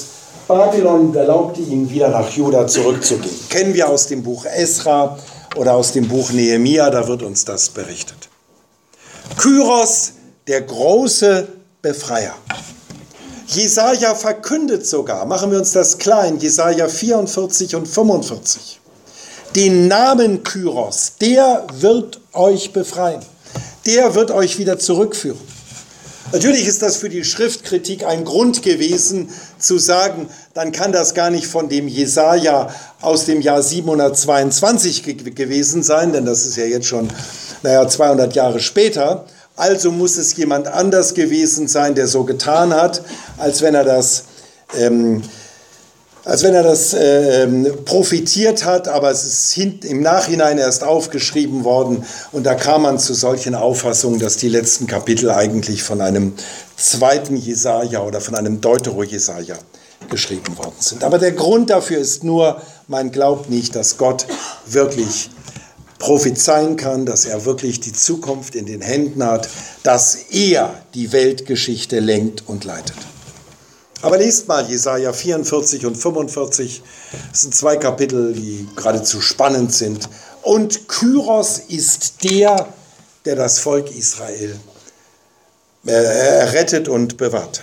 Speaker 1: Babylon erlaubte ihnen, wieder nach Juda zurückzugehen. Kennen wir aus dem Buch Esra oder aus dem Buch Nehemia, da wird uns das berichtet. Kyros, der große Befreier. Jesaja verkündet sogar, machen wir uns das klar, in Jesaja vierundvierzig und fünfundvierzig, den Namen Kyros, der wird euch befreien. Der wird euch wieder zurückführen. Natürlich ist das für die Schriftkritik ein Grund gewesen, zu sagen, dann kann das gar nicht von dem Jesaja aus dem Jahr siebenhundertzweiundzwanzig ge- gewesen sein, denn das ist ja jetzt schon, naja, zweihundert Jahre später. Also muss es jemand anders gewesen sein, der so getan hat, als wenn er das, ähm, als wenn er das ähm, profitiert hat, aber es ist hin, im Nachhinein erst aufgeschrieben worden und da kam man zu solchen Auffassungen, dass die letzten Kapitel eigentlich von einem zweiten Jesaja oder von einem Deutero-Jesaja geschrieben worden sind. Aber der Grund dafür ist nur, man glaubt nicht, dass Gott wirklich prophezeien kann, dass er wirklich die Zukunft in den Händen hat, dass er die Weltgeschichte lenkt und leitet. Aber lest mal Jesaja vierundvierzig und fünfundvierzig. Das sind zwei Kapitel, die geradezu spannend sind. Und Kyros ist der, der das Volk Israel errettet und bewahrt.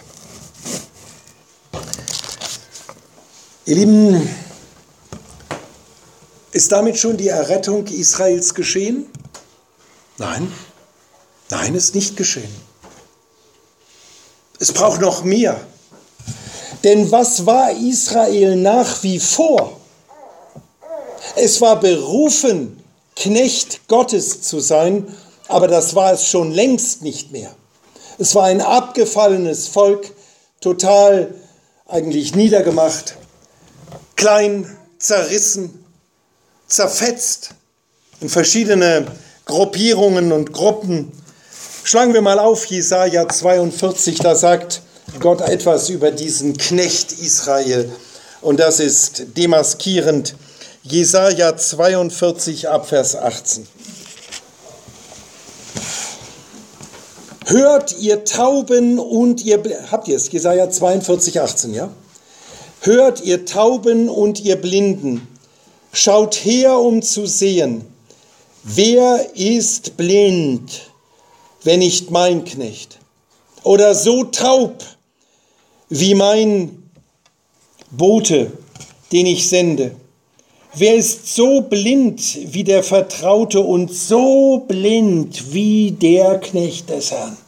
Speaker 1: Ihr Lieben, ist damit schon die Errettung Israels geschehen? Nein, nein, ist nicht geschehen. Es braucht noch mehr. Denn was war Israel nach wie vor? Es war berufen, Knecht Gottes zu sein, aber das war es schon längst nicht mehr. Es war ein abgefallenes Volk, total eigentlich niedergemacht, klein, zerrissen, zerfetzt in verschiedene Gruppierungen und Gruppen. Schlagen wir mal auf Jesaja zweiundvierzig, da sagt Gott etwas über diesen Knecht Israel und das ist demaskierend. Jesaja zweiundvierzig ab Vers achtzehn. Hört ihr Tauben und ihr, habt ihr es, Jesaja zweiundvierzig, achtzehn, ja? Hört ihr Tauben und ihr Blinden, schaut her, um zu sehen, wer ist blind, wenn nicht mein Knecht, oder so taub wie mein Bote, den ich sende. Wer ist so blind wie der Vertraute und so blind wie der Knecht des Herrn?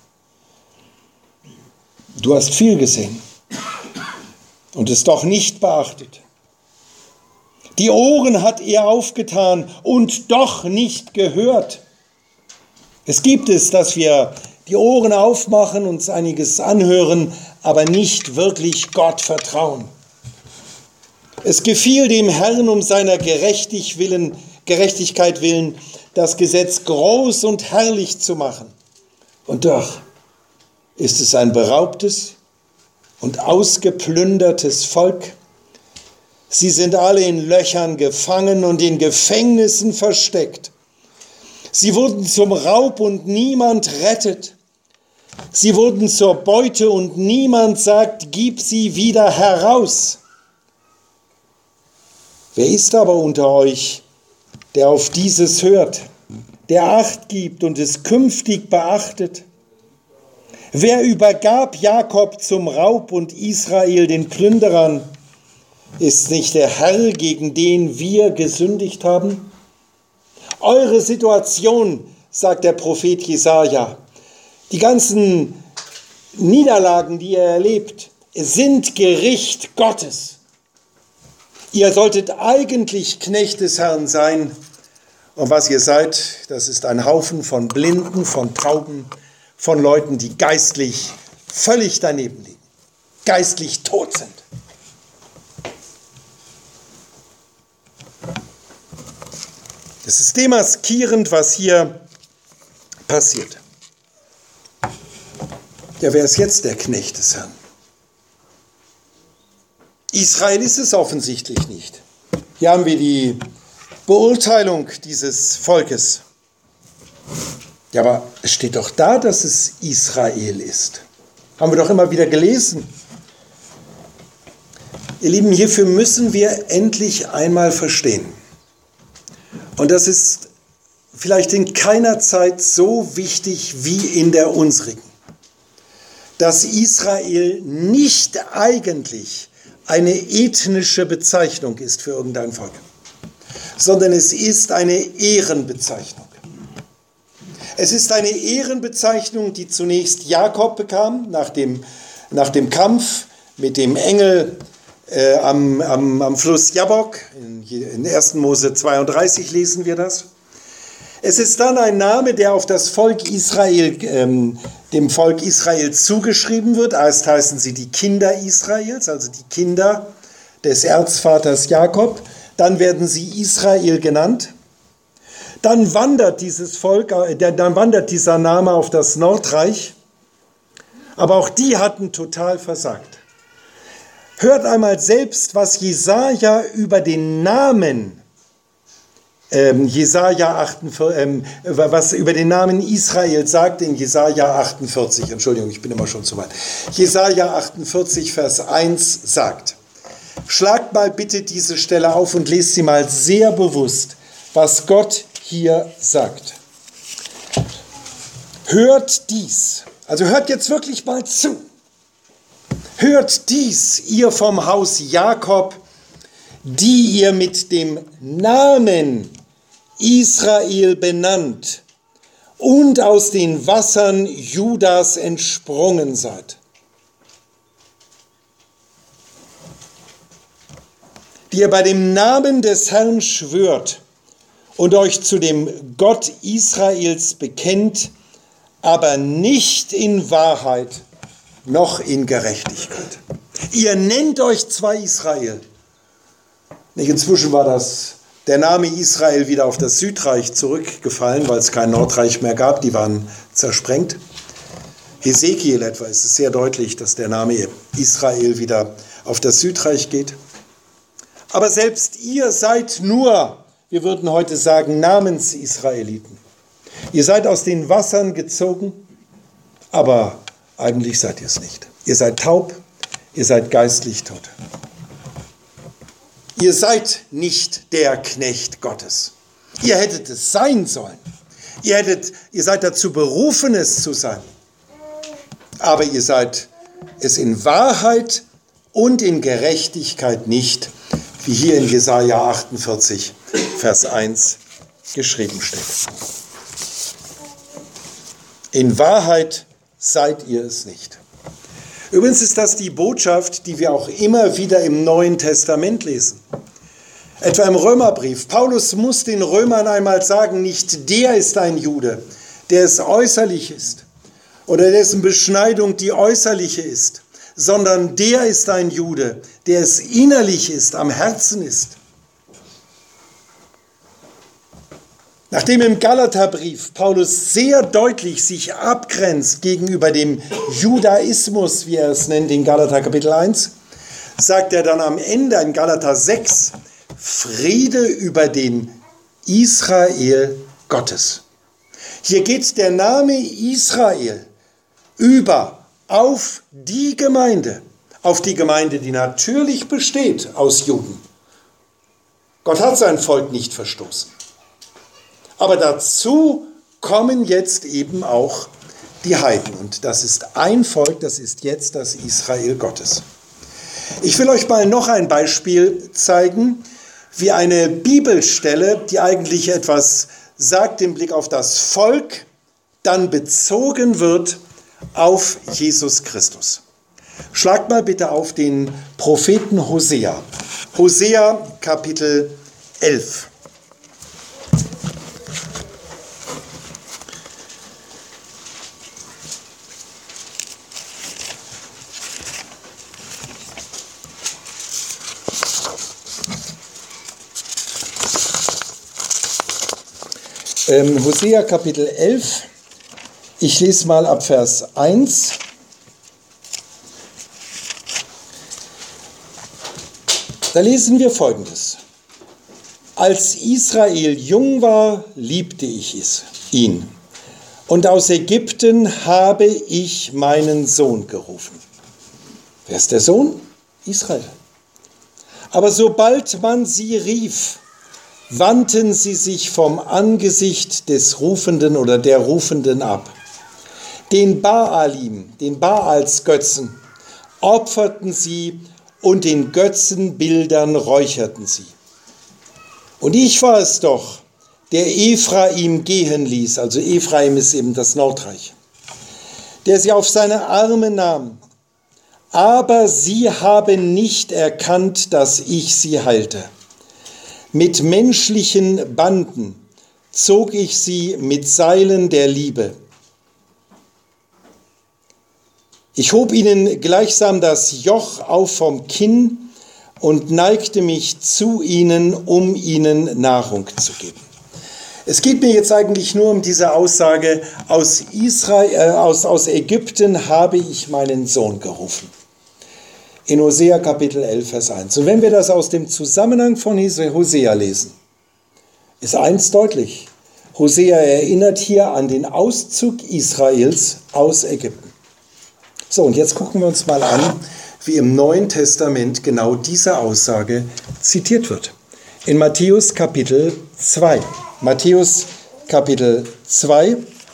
Speaker 1: Du hast viel gesehen und es doch nicht beachtet. Die Ohren hat er aufgetan und doch nicht gehört. Es gibt es, dass wir die Ohren aufmachen, uns einiges anhören, aber nicht wirklich Gott vertrauen. Es gefiel dem Herrn um seiner Gerechtig willen, Gerechtigkeit willen, das Gesetz groß und herrlich zu machen. Und doch ist es ein beraubtes und ausgeplündertes Volk. Sie sind alle in Löchern gefangen und in Gefängnissen versteckt. Sie wurden zum Raub und niemand rettet. Sie wurden zur Beute und niemand sagt, gib sie wieder heraus. Wer ist aber unter euch, der auf dieses hört, der Acht gibt und es künftig beachtet? Wer übergab Jakob zum Raub und Israel den Plünderern? Ist nicht der Herr, gegen den wir gesündigt haben? Eure Situation, sagt der Prophet Jesaja, die ganzen Niederlagen, die ihr erlebt, sind Gericht Gottes. Ihr solltet eigentlich Knecht des Herrn sein. Und was ihr seid, das ist ein Haufen von Blinden, von Tauben, von Leuten, die geistlich völlig daneben liegen, geistlich tot sind. Es ist demaskierend, was hier passiert. Ja, wer ist jetzt der Knecht des Herrn? Israel ist es offensichtlich nicht. Hier haben wir die Beurteilung dieses Volkes. Ja, aber es steht doch da, dass es Israel ist. Haben wir doch immer wieder gelesen. Ihr Lieben, hierfür müssen wir endlich einmal verstehen. Und das ist vielleicht in keiner Zeit so wichtig wie in der unsrigen, dass Israel nicht eigentlich eine ethnische Bezeichnung ist für irgendein Volk, sondern es ist eine Ehrenbezeichnung. Es ist eine Ehrenbezeichnung, die zunächst Jakob bekam, nach dem, nach dem Kampf mit dem Engel äh, am, am, am Fluss Jabbok. In, in ersten Mose zweiunddreißig lesen wir das. Es ist dann ein Name, der auf das Volk Israel, ähm, dem Volk Israel zugeschrieben wird. Erst heißen sie die Kinder Israels, also die Kinder des Erzvaters Jakob. Dann werden sie Israel genannt. Dann wandert dieses Volk, äh, dann wandert dieser Name auf das Nordreich. Aber auch die hatten total versagt. Hört einmal selbst, was Jesaja über den Namen Ähm, Jesaja achtundvierzig, ähm, was über den Namen Israel sagt in Jesaja achtundvierzig, Entschuldigung, ich bin immer schon zu weit. Jesaja achtundvierzig, Vers eins sagt: Schlagt mal bitte diese Stelle auf und lest sie mal sehr bewusst, was Gott hier sagt. Hört dies, also hört jetzt wirklich mal zu. Hört dies, ihr vom Haus Jakob, die ihr mit dem Namen Israel benannt und aus den Wassern Judas entsprungen seid. Die ihr bei dem Namen des Herrn schwört und euch zu dem Gott Israels bekennt, aber nicht in Wahrheit noch in Gerechtigkeit. Ihr nennt euch zwar Israel. Nicht, inzwischen war das, der Name Israel wieder auf das Südreich zurückgefallen, weil es kein Nordreich mehr gab, die waren zersprengt. Hesekiel etwa ist es sehr deutlich, dass der Name Israel wieder auf das Südreich geht. Aber selbst ihr seid nur, wir würden heute sagen, Namensisraeliten. Ihr seid aus den Wassern gezogen, aber eigentlich seid ihr es nicht. Ihr seid taub, ihr seid geistlich tot. Ihr seid nicht der Knecht Gottes. Ihr hättet es sein sollen. Ihr, hättet, ihr seid dazu berufen, es zu sein. Aber ihr seid es in Wahrheit und in Gerechtigkeit nicht, wie hier in Jesaja achtundvierzig, Vers eins geschrieben steht. In Wahrheit seid ihr es nicht. Übrigens ist das die Botschaft, die wir auch immer wieder im Neuen Testament lesen. Etwa im Römerbrief. Paulus muss den Römern einmal sagen, nicht der ist ein Jude, der es äußerlich ist oder dessen Beschneidung die äußerliche ist, sondern der ist ein Jude, der es innerlich ist, am Herzen ist. Nachdem im Galaterbrief Paulus sehr deutlich sich abgrenzt gegenüber dem Judaismus, wie er es nennt in Galater Kapitel eins, sagt er dann am Ende in Galater sechs, Friede über den Israel Gottes. Hier geht der Name Israel über auf die Gemeinde, auf die Gemeinde, die natürlich besteht aus Juden. Gott hat sein Volk nicht verstoßen. Aber dazu kommen jetzt eben auch die Heiden. Und das ist ein Volk, das ist jetzt das Israel Gottes. Ich will euch mal noch ein Beispiel zeigen, wie eine Bibelstelle, die eigentlich etwas sagt im Blick auf das Volk, dann bezogen wird auf Jesus Christus. Schlagt mal bitte auf den Propheten Hosea. Hosea Kapitel elf. Ähm, Hosea Kapitel elf, ich lese mal ab Vers eins. Da lesen wir Folgendes. Als Israel jung war, liebte ich es, ihn. Und aus Ägypten habe ich meinen Sohn gerufen. Wer ist der Sohn? Israel. Aber sobald man sie rief, wandten sie sich vom Angesicht des Rufenden oder der Rufenden ab. Den Baalim, den Baalsgötzen, opferten sie und den Götzenbildern räucherten sie. Und ich war es doch, der Ephraim gehen ließ, also Ephraim ist eben das Nordreich, der sie auf seine Arme nahm. Aber sie haben nicht erkannt, dass ich sie heilte. Mit menschlichen Banden zog ich sie mit Seilen der Liebe. Ich hob ihnen gleichsam das Joch auf vom Kinn und neigte mich zu ihnen, um ihnen Nahrung zu geben. Es geht mir jetzt eigentlich nur um diese Aussage, aus, Israel, äh, aus, aus Ägypten habe ich meinen Sohn gerufen. In Hosea Kapitel elf, Vers eins. Und wenn wir das aus dem Zusammenhang von Hosea lesen, ist eins deutlich. Hosea erinnert hier an den Auszug Israels aus Ägypten. So, und jetzt gucken wir uns mal an, wie im Neuen Testament genau diese Aussage zitiert wird. In Matthäus Kapitel zwei. Matthäus Kapitel zwei.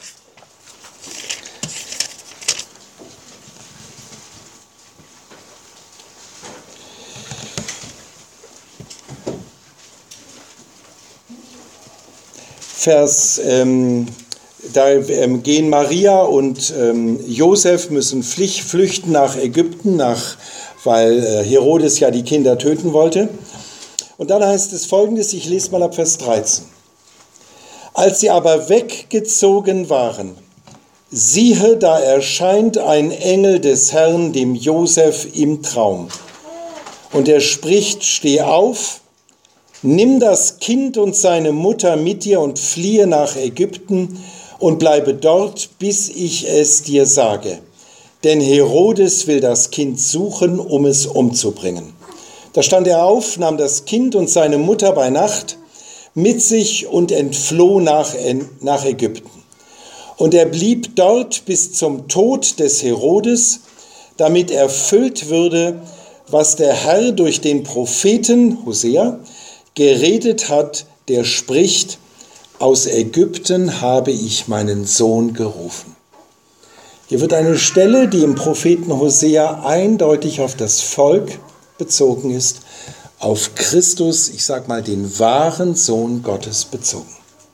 Speaker 1: Vers, ähm, da ähm, gehen Maria und ähm, Josef müssen pflicht, flüchten nach Ägypten, nach, weil äh, Herodes ja die Kinder töten wollte. Und dann heißt es Folgendes, ich lese mal ab Vers dreizehn. Als sie aber weggezogen waren, siehe, da erscheint ein Engel des Herrn dem Josef im Traum. Und er spricht, steh auf, nimm das Kind und seine Mutter mit dir und fliehe nach Ägypten und bleibe dort, bis ich es dir sage. Denn Herodes will das Kind suchen, um es umzubringen. Da stand er auf, nahm das Kind und seine Mutter bei Nacht mit sich und entfloh nach, nach Ägypten. Und er blieb dort bis zum Tod des Herodes, damit erfüllt würde, was der Herr durch den Propheten Hosea geredet hat, der spricht, aus Ägypten habe ich meinen Sohn gerufen. Hier wird eine Stelle, die im Propheten Hosea eindeutig auf das Volk bezogen ist, auf Christus, ich sage mal, den wahren Sohn Gottes bezogen.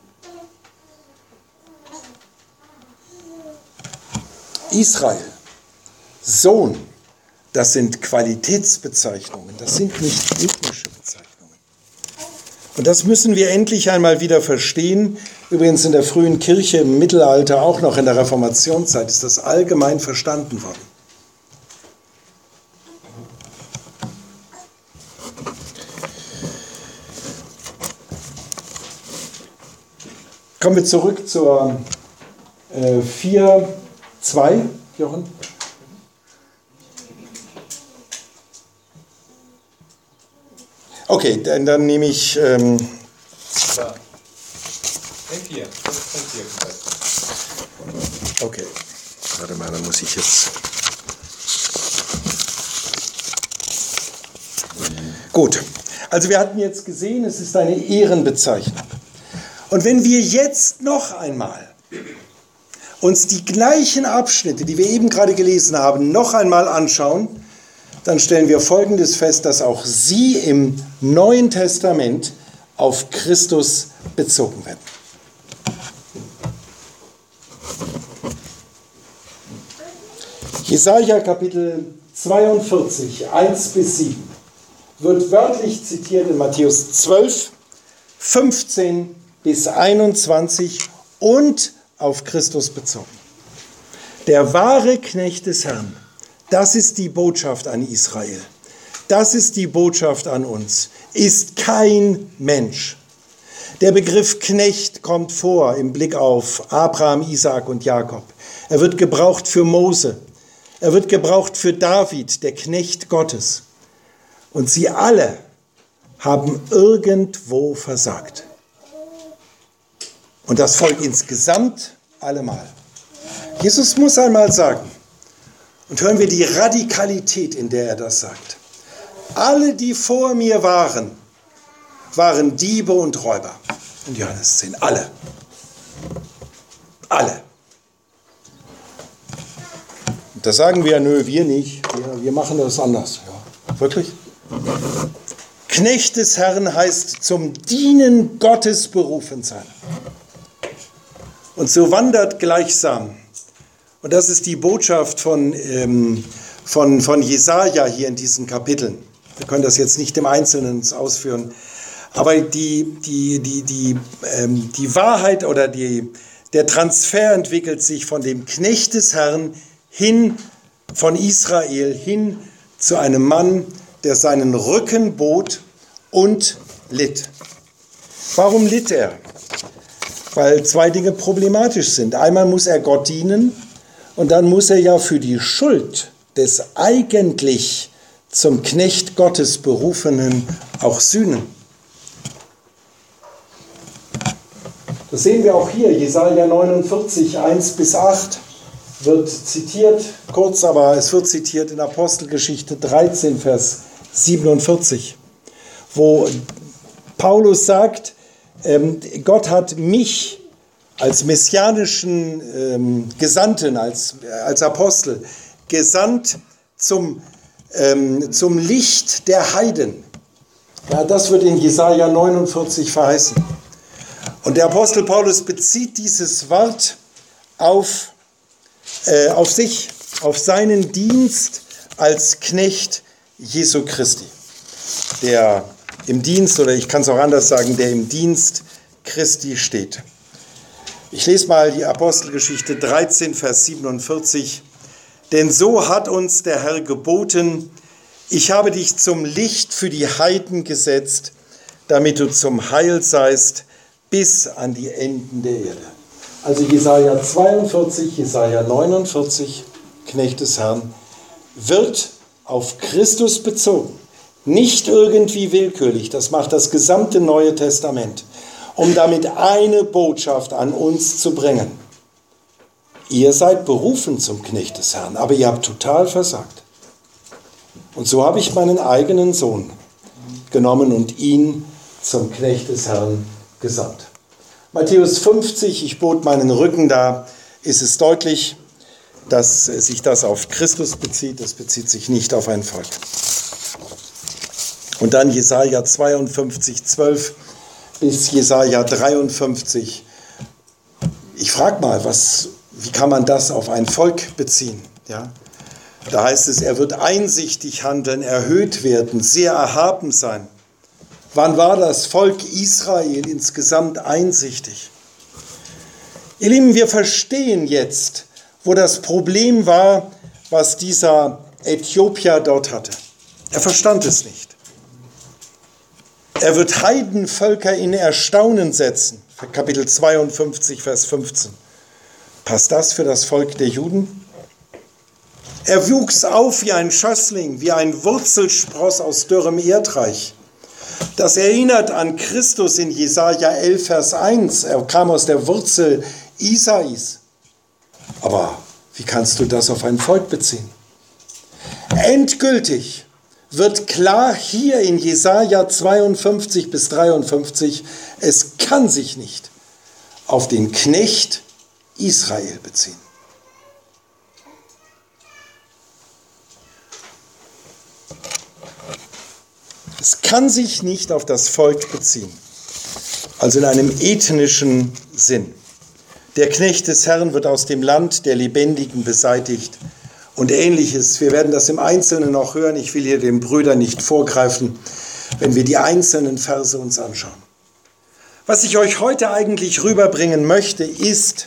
Speaker 1: Israel, Sohn, das sind Qualitätsbezeichnungen, das sind nicht ethnische Bezeichnungen. Und das müssen wir endlich einmal wieder verstehen. Übrigens in der frühen Kirche im Mittelalter, auch noch in der Reformationszeit, ist das allgemein verstanden worden. Kommen wir zurück zur äh, vier zwei, Jochen. Okay, dann, dann nehme ich... Ähm, okay, warte mal, dann muss ich jetzt... Gut, also wir hatten jetzt gesehen, es ist eine Ehrenbezeichnung. Und wenn wir jetzt noch einmal uns die gleichen Abschnitte, die wir eben gerade gelesen haben, noch einmal anschauen, dann stellen wir Folgendes fest, dass auch sie im Neuen Testament auf Christus bezogen werden. Jesaja Kapitel zweiundvierzig, eins bis sieben wird wörtlich zitiert in Matthäus zwölf, fünfzehn bis einundzwanzig und auf Christus bezogen. Der wahre Knecht des Herrn, das ist die Botschaft an Israel, das ist die Botschaft an uns, ist kein Mensch. Der Begriff Knecht kommt vor im Blick auf Abraham, Isaak und Jakob. Er wird gebraucht für Mose, er wird gebraucht für David, der Knecht Gottes. Und sie alle haben irgendwo versagt. Und das Volk insgesamt allemal. Jesus muss einmal sagen, und hören wir die Radikalität, in der er das sagt. alle, die vor mir waren, waren Diebe und Räuber. In Johannes zehn, alle. Alle. Da sagen wir, nö, wir nicht, wir, wir machen das anders. Ja, wirklich? Knecht des Herrn heißt zum Dienen Gottes berufen sein. Und so wandert gleichsam, und das ist die Botschaft von, ähm, von, von Jesaja hier in diesen Kapiteln. Wir können das jetzt nicht im Einzelnen ausführen, aber die, die, die, die, ähm, die Wahrheit oder die, der Transfer entwickelt sich von dem Knecht des Herrn hin, von Israel hin zu einem Mann, der seinen Rücken bot und litt. Warum litt er? Weil zwei Dinge problematisch sind. Einmal muss er Gott dienen und dann muss er ja für die Schuld des eigentlich zum Knecht Gottes Berufenen auch sühnen. Das sehen wir auch hier, Jesaja neunundvierzig, eins bis acht wird zitiert, kurz, aber es wird zitiert in Apostelgeschichte dreizehn, Vers siebenundvierzig, wo Paulus sagt, ähm, Gott hat mich als messianischen ähm, Gesandten, als, als Apostel, gesandt zum, ähm, zum Licht der Heiden. Ja, das wird in Jesaja neunundvierzig verheißen. Und der Apostel Paulus bezieht dieses Wort auf, äh, auf sich, auf seinen Dienst als Knecht Jesu Christi, der im Dienst, oder ich kann es auch anders sagen, der im Dienst Christi steht. Ich lese mal die Apostelgeschichte dreizehn, Vers siebenundvierzig. Denn so hat uns der Herr geboten, ich habe dich zum Licht für die Heiden gesetzt, damit du zum Heil seist bis an die Enden der Erde. Also Jesaja zweiundvierzig, Jesaja neunundvierzig, Knecht des Herrn, wird auf Christus bezogen. Nicht irgendwie willkürlich, das macht das gesamte Neue Testament, um damit eine Botschaft an uns zu bringen. Ihr seid berufen zum Knecht des Herrn, aber ihr habt total versagt. Und so habe ich meinen eigenen Sohn genommen und ihn zum Knecht des Herrn gesandt. Matthäus fünfzig, ich bot meinen Rücken dar, ist es deutlich, dass sich das auf Christus bezieht, das bezieht sich nicht auf ein Volk. Und dann Jesaja zweiundfünfzig, zwölf bis Jesaja dreiundfünfzig. Ich frage mal, was, wie kann man das auf ein Volk beziehen? Ja? Da heißt es, er wird einsichtig handeln, erhöht werden, sehr erhaben sein. Wann war das Volk Israel insgesamt einsichtig? Ihr Lieben, wir verstehen jetzt, wo das Problem war, was dieser Äthiopier dort hatte. Er verstand es nicht. Er wird Heidenvölker in Erstaunen setzen. Kapitel zweiundfünfzig, Vers fünfzehn. Passt das für das Volk der Juden? Er wuchs auf wie ein Schössling, wie ein Wurzelspross aus dürrem Erdreich. Das erinnert an Christus in Jesaja elf, Vers eins. Er kam aus der Wurzel Isais. Aber wie kannst du das auf ein Volk beziehen? Endgültig wird klar hier in Jesaja zweiundfünfzig bis dreiundfünfzig, es kann sich nicht auf den Knecht Israel beziehen. Es kann sich nicht auf das Volk beziehen, also in einem ethnischen Sinn. Der Knecht des Herrn wird aus dem Land der Lebendigen beseitigt und Ähnliches. Wir werden das im Einzelnen noch hören. Ich will hier den Brüdern nicht vorgreifen, wenn wir die einzelnen Verse uns anschauen. Was ich euch heute eigentlich rüberbringen möchte, ist,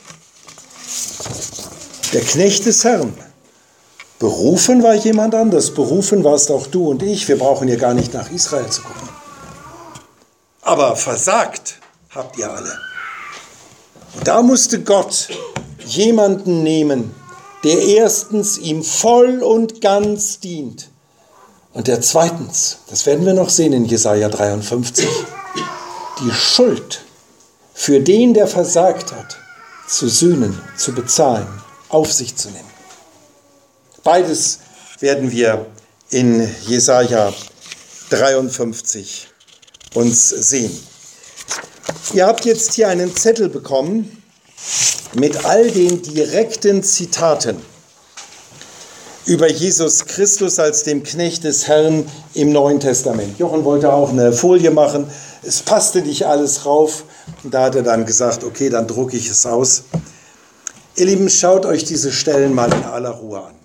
Speaker 1: der Knecht des Herrn. Berufen war jemand anders. Berufen warst auch du und ich. Wir brauchen hier gar nicht nach Israel zu gucken. Aber versagt habt ihr alle. Und da musste Gott jemanden nehmen, der erstens ihm voll und ganz dient. Und der zweitens, das werden wir noch sehen in Jesaja dreiundfünfzig, die Schuld für den, der versagt hat, zu sühnen, zu bezahlen, auf sich zu nehmen. Beides werden wir in Jesaja dreiundfünfzig uns sehen. Ihr habt jetzt hier einen Zettel bekommen mit all den direkten Zitaten über Jesus Christus als dem Knecht des Herrn im Neuen Testament. Jochen wollte auch eine Folie machen, es passte nicht alles rauf. Und da hat er dann gesagt, okay, dann drucke ich es aus. Ihr Lieben, schaut euch diese Stellen mal in aller Ruhe an.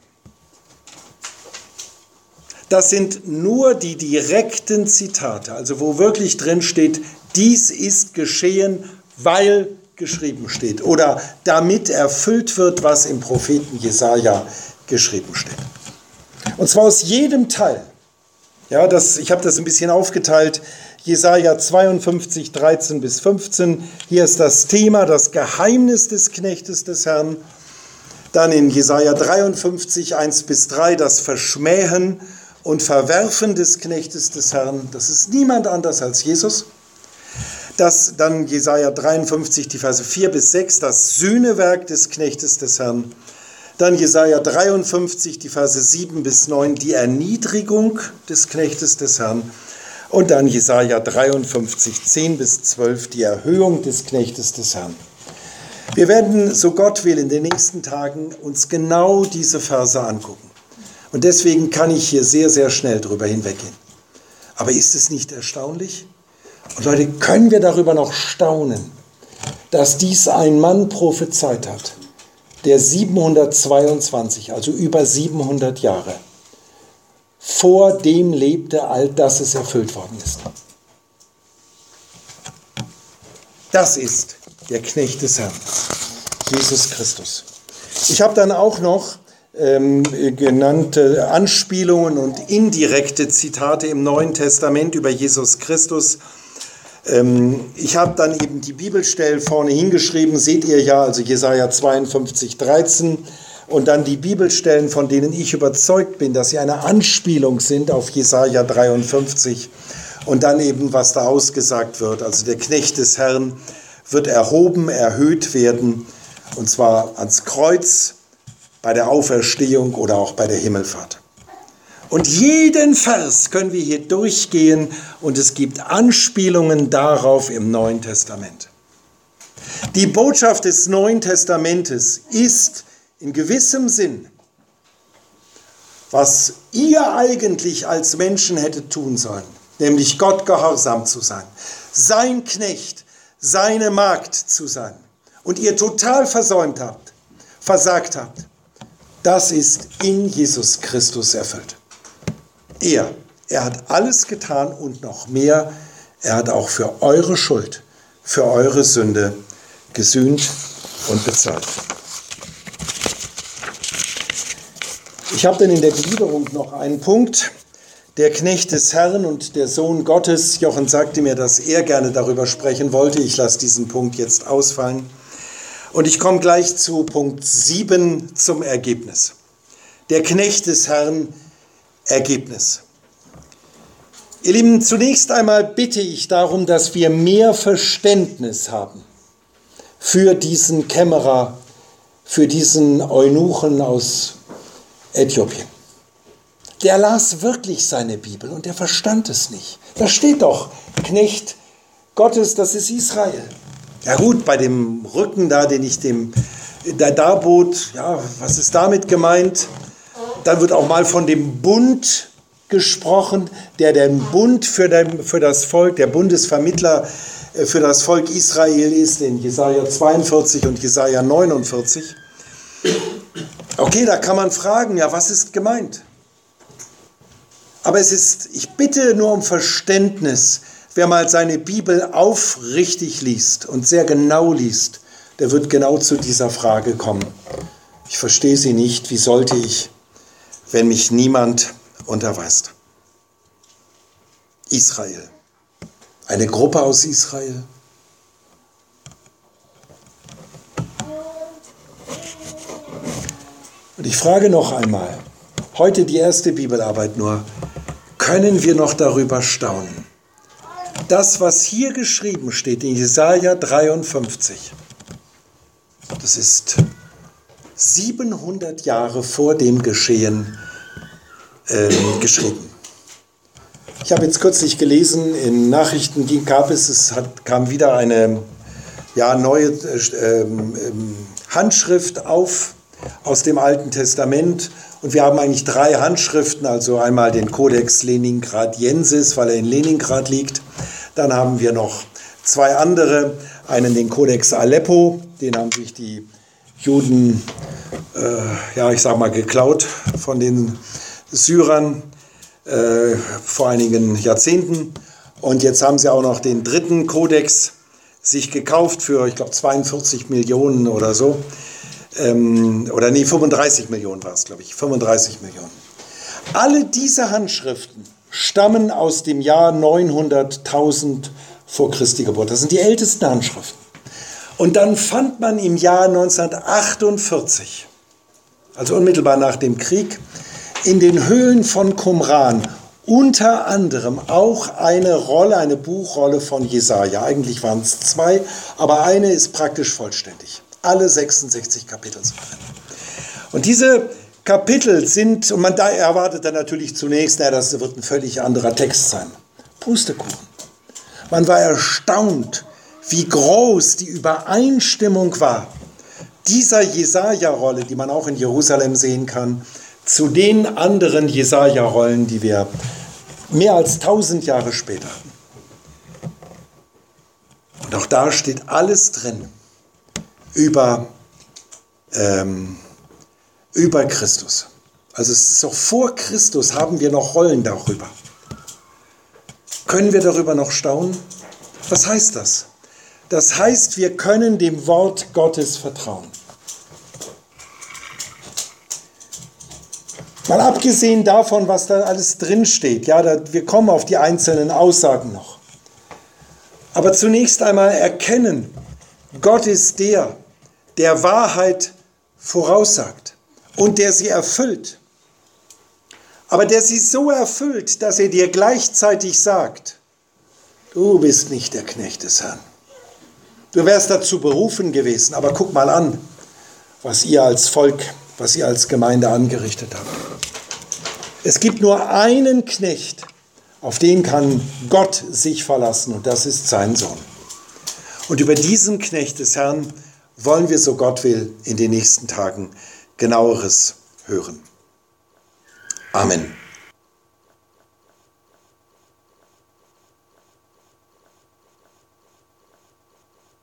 Speaker 1: Das sind nur die direkten Zitate, also wo wirklich drin steht, dies ist geschehen, weil geschrieben steht oder damit erfüllt wird, was im Propheten Jesaja geschrieben steht. Und zwar aus jedem Teil. Ja, das, ich habe das ein bisschen aufgeteilt. Jesaja zweiundfünfzig, dreizehn bis fünfzehn. Hier ist das Thema, das Geheimnis des Knechtes des Herrn. Dann in Jesaja dreiundfünfzig, eins bis drei, das Verschmähen und Verwerfen des Knechtes des Herrn. Das ist niemand anders als Jesus. Das dann Jesaja dreiundfünfzig, die Verse vier bis sechs, das Sühnewerk des Knechtes des Herrn. Dann Jesaja dreiundfünfzig, die Verse sieben bis neun, die Erniedrigung des Knechtes des Herrn. Und dann Jesaja dreiundfünfzig, zehn bis zwölf, die Erhöhung des Knechtes des Herrn. Wir werden, so Gott will, in den nächsten Tagen uns genau diese Verse angucken. Und deswegen kann ich hier sehr, sehr schnell drüber hinweggehen. Aber ist es nicht erstaunlich? Und Leute, können wir darüber noch staunen, dass dies ein Mann prophezeit hat, der siebenhundertzweiundzwanzig, also über siebenhundert Jahre, vor dem lebte, all das es erfüllt worden ist. Das ist der Knecht des Herrn, Jesus Christus. Ich habe dann auch noch ähm, genannte Anspielungen und indirekte Zitate im Neuen Testament über Jesus Christus. Ich habe dann eben die Bibelstellen vorne hingeschrieben, seht ihr ja, also Jesaja zweiundfünfzig, dreizehn und dann die Bibelstellen, von denen ich überzeugt bin, dass sie eine Anspielung sind auf Jesaja dreiundfünfzig und dann eben, was da ausgesagt wird, also der Knecht des Herrn wird erhoben, erhöht werden und zwar ans Kreuz, bei der Auferstehung oder auch bei der Himmelfahrt. Und jeden Vers können wir hier durchgehen und es gibt Anspielungen darauf im Neuen Testament. Die Botschaft des Neuen Testamentes ist in gewissem Sinn, was ihr eigentlich als Menschen hättet tun sollen, nämlich Gott gehorsam zu sein, sein Knecht, seine Magd zu sein und ihr total versäumt habt, versagt habt. Das ist in Jesus Christus erfüllt. Er, er hat alles getan und noch mehr. Er hat auch für eure Schuld, für eure Sünde gesühnt und bezahlt. Ich habe dann in der Gliederung noch einen Punkt. Der Knecht des Herrn und der Sohn Gottes. Jochen sagte mir, dass er gerne darüber sprechen wollte. Ich lasse diesen Punkt jetzt ausfallen. Und ich komme gleich zu Punkt sieben zum Ergebnis. Der Knecht des Herrn, Ergebnis. Ihr Lieben, zunächst einmal bitte ich darum, dass wir mehr Verständnis haben für diesen Kämmerer, für diesen Eunuchen aus Äthiopien. Der las wirklich seine Bibel und der verstand es nicht. Da steht doch, Knecht Gottes, das ist Israel. Ja gut, bei dem Rücken da, den ich dem da darbot, ja, was ist damit gemeint? Dann wird auch mal von dem Bund gesprochen, der der Bund für, den, für das Volk, der Bundesvermittler für das Volk Israel ist, in Jesaja zweiundvierzig und Jesaja neunundvierzig. Okay, da kann man fragen, ja, was ist gemeint? Aber es ist, ich bitte nur um Verständnis. Wer mal seine Bibel aufrichtig liest und sehr genau liest, der wird genau zu dieser Frage kommen. Ich verstehe sie nicht, wie sollte ich, wenn mich niemand unterweist? Israel. Eine Gruppe aus Israel. Und ich frage noch einmal, heute die erste Bibelarbeit nur, können wir noch darüber staunen? Das, was hier geschrieben steht in Jesaja dreiundfünfzig, das ist siebenhundert Jahre vor dem Geschehen äh, geschrieben. Ich habe jetzt kürzlich gelesen, in Nachrichten ging, gab es, es hat, kam wieder eine ja, neue äh, äh, Handschrift auf aus dem Alten Testament. Und wir haben eigentlich drei Handschriften, also einmal den Codex Leningradiensis, weil er in Leningrad liegt. Dann haben wir noch zwei andere, einen den Codex Aleppo, den haben sich die Juden, äh, ja ich sag mal, geklaut von den Syrern äh, vor einigen Jahrzehnten. Und jetzt haben sie auch noch den dritten Kodex sich gekauft für, ich glaube, zweiundvierzig Millionen oder so. Ähm, oder nee, fünfunddreißig Millionen war es, glaube ich. fünfunddreißig Millionen. Alle diese Handschriften stammen aus dem Jahr neunhunderttausend vor Christi Geburt. Das sind die ältesten Handschriften. Und dann fand man im Jahr neunzehnhundertachtundvierzig, also unmittelbar nach dem Krieg, in den Höhlen von Qumran unter anderem auch eine Rolle, eine Buchrolle von Jesaja. Eigentlich waren es zwei, aber eine ist praktisch vollständig. Alle sechsundsechzig Kapitel sind drin. Und diese Kapitel sind, und man da erwartet dann natürlich zunächst, na, das wird ein völlig anderer Text sein. Pustekuchen. Man war erstaunt, wie groß die Übereinstimmung war dieser Jesaja-Rolle, die man auch in Jerusalem sehen kann, zu den anderen Jesaja-Rollen, die wir mehr als tausend Jahre später hatten. Und auch da steht alles drin über, ähm, über Christus. Also es ist auch vor Christus haben wir noch Rollen darüber. Können wir darüber noch staunen? Was heißt das? Das heißt, wir können dem Wort Gottes vertrauen. Mal abgesehen davon, was da alles drinsteht. Ja, da, wir kommen auf die einzelnen Aussagen noch. Aber zunächst einmal erkennen, Gott ist der, der Wahrheit voraussagt und der sie erfüllt. Aber der sie so erfüllt, dass er dir gleichzeitig sagt, du bist nicht der Knecht des Herrn. Du wärst dazu berufen gewesen, aber guck mal an, was ihr als Volk, was ihr als Gemeinde angerichtet habt. Es gibt nur einen Knecht, auf den kann Gott sich verlassen, und das ist sein Sohn. Und über diesen Knecht des Herrn wollen wir, so Gott will, in den nächsten Tagen genaueres hören. Amen.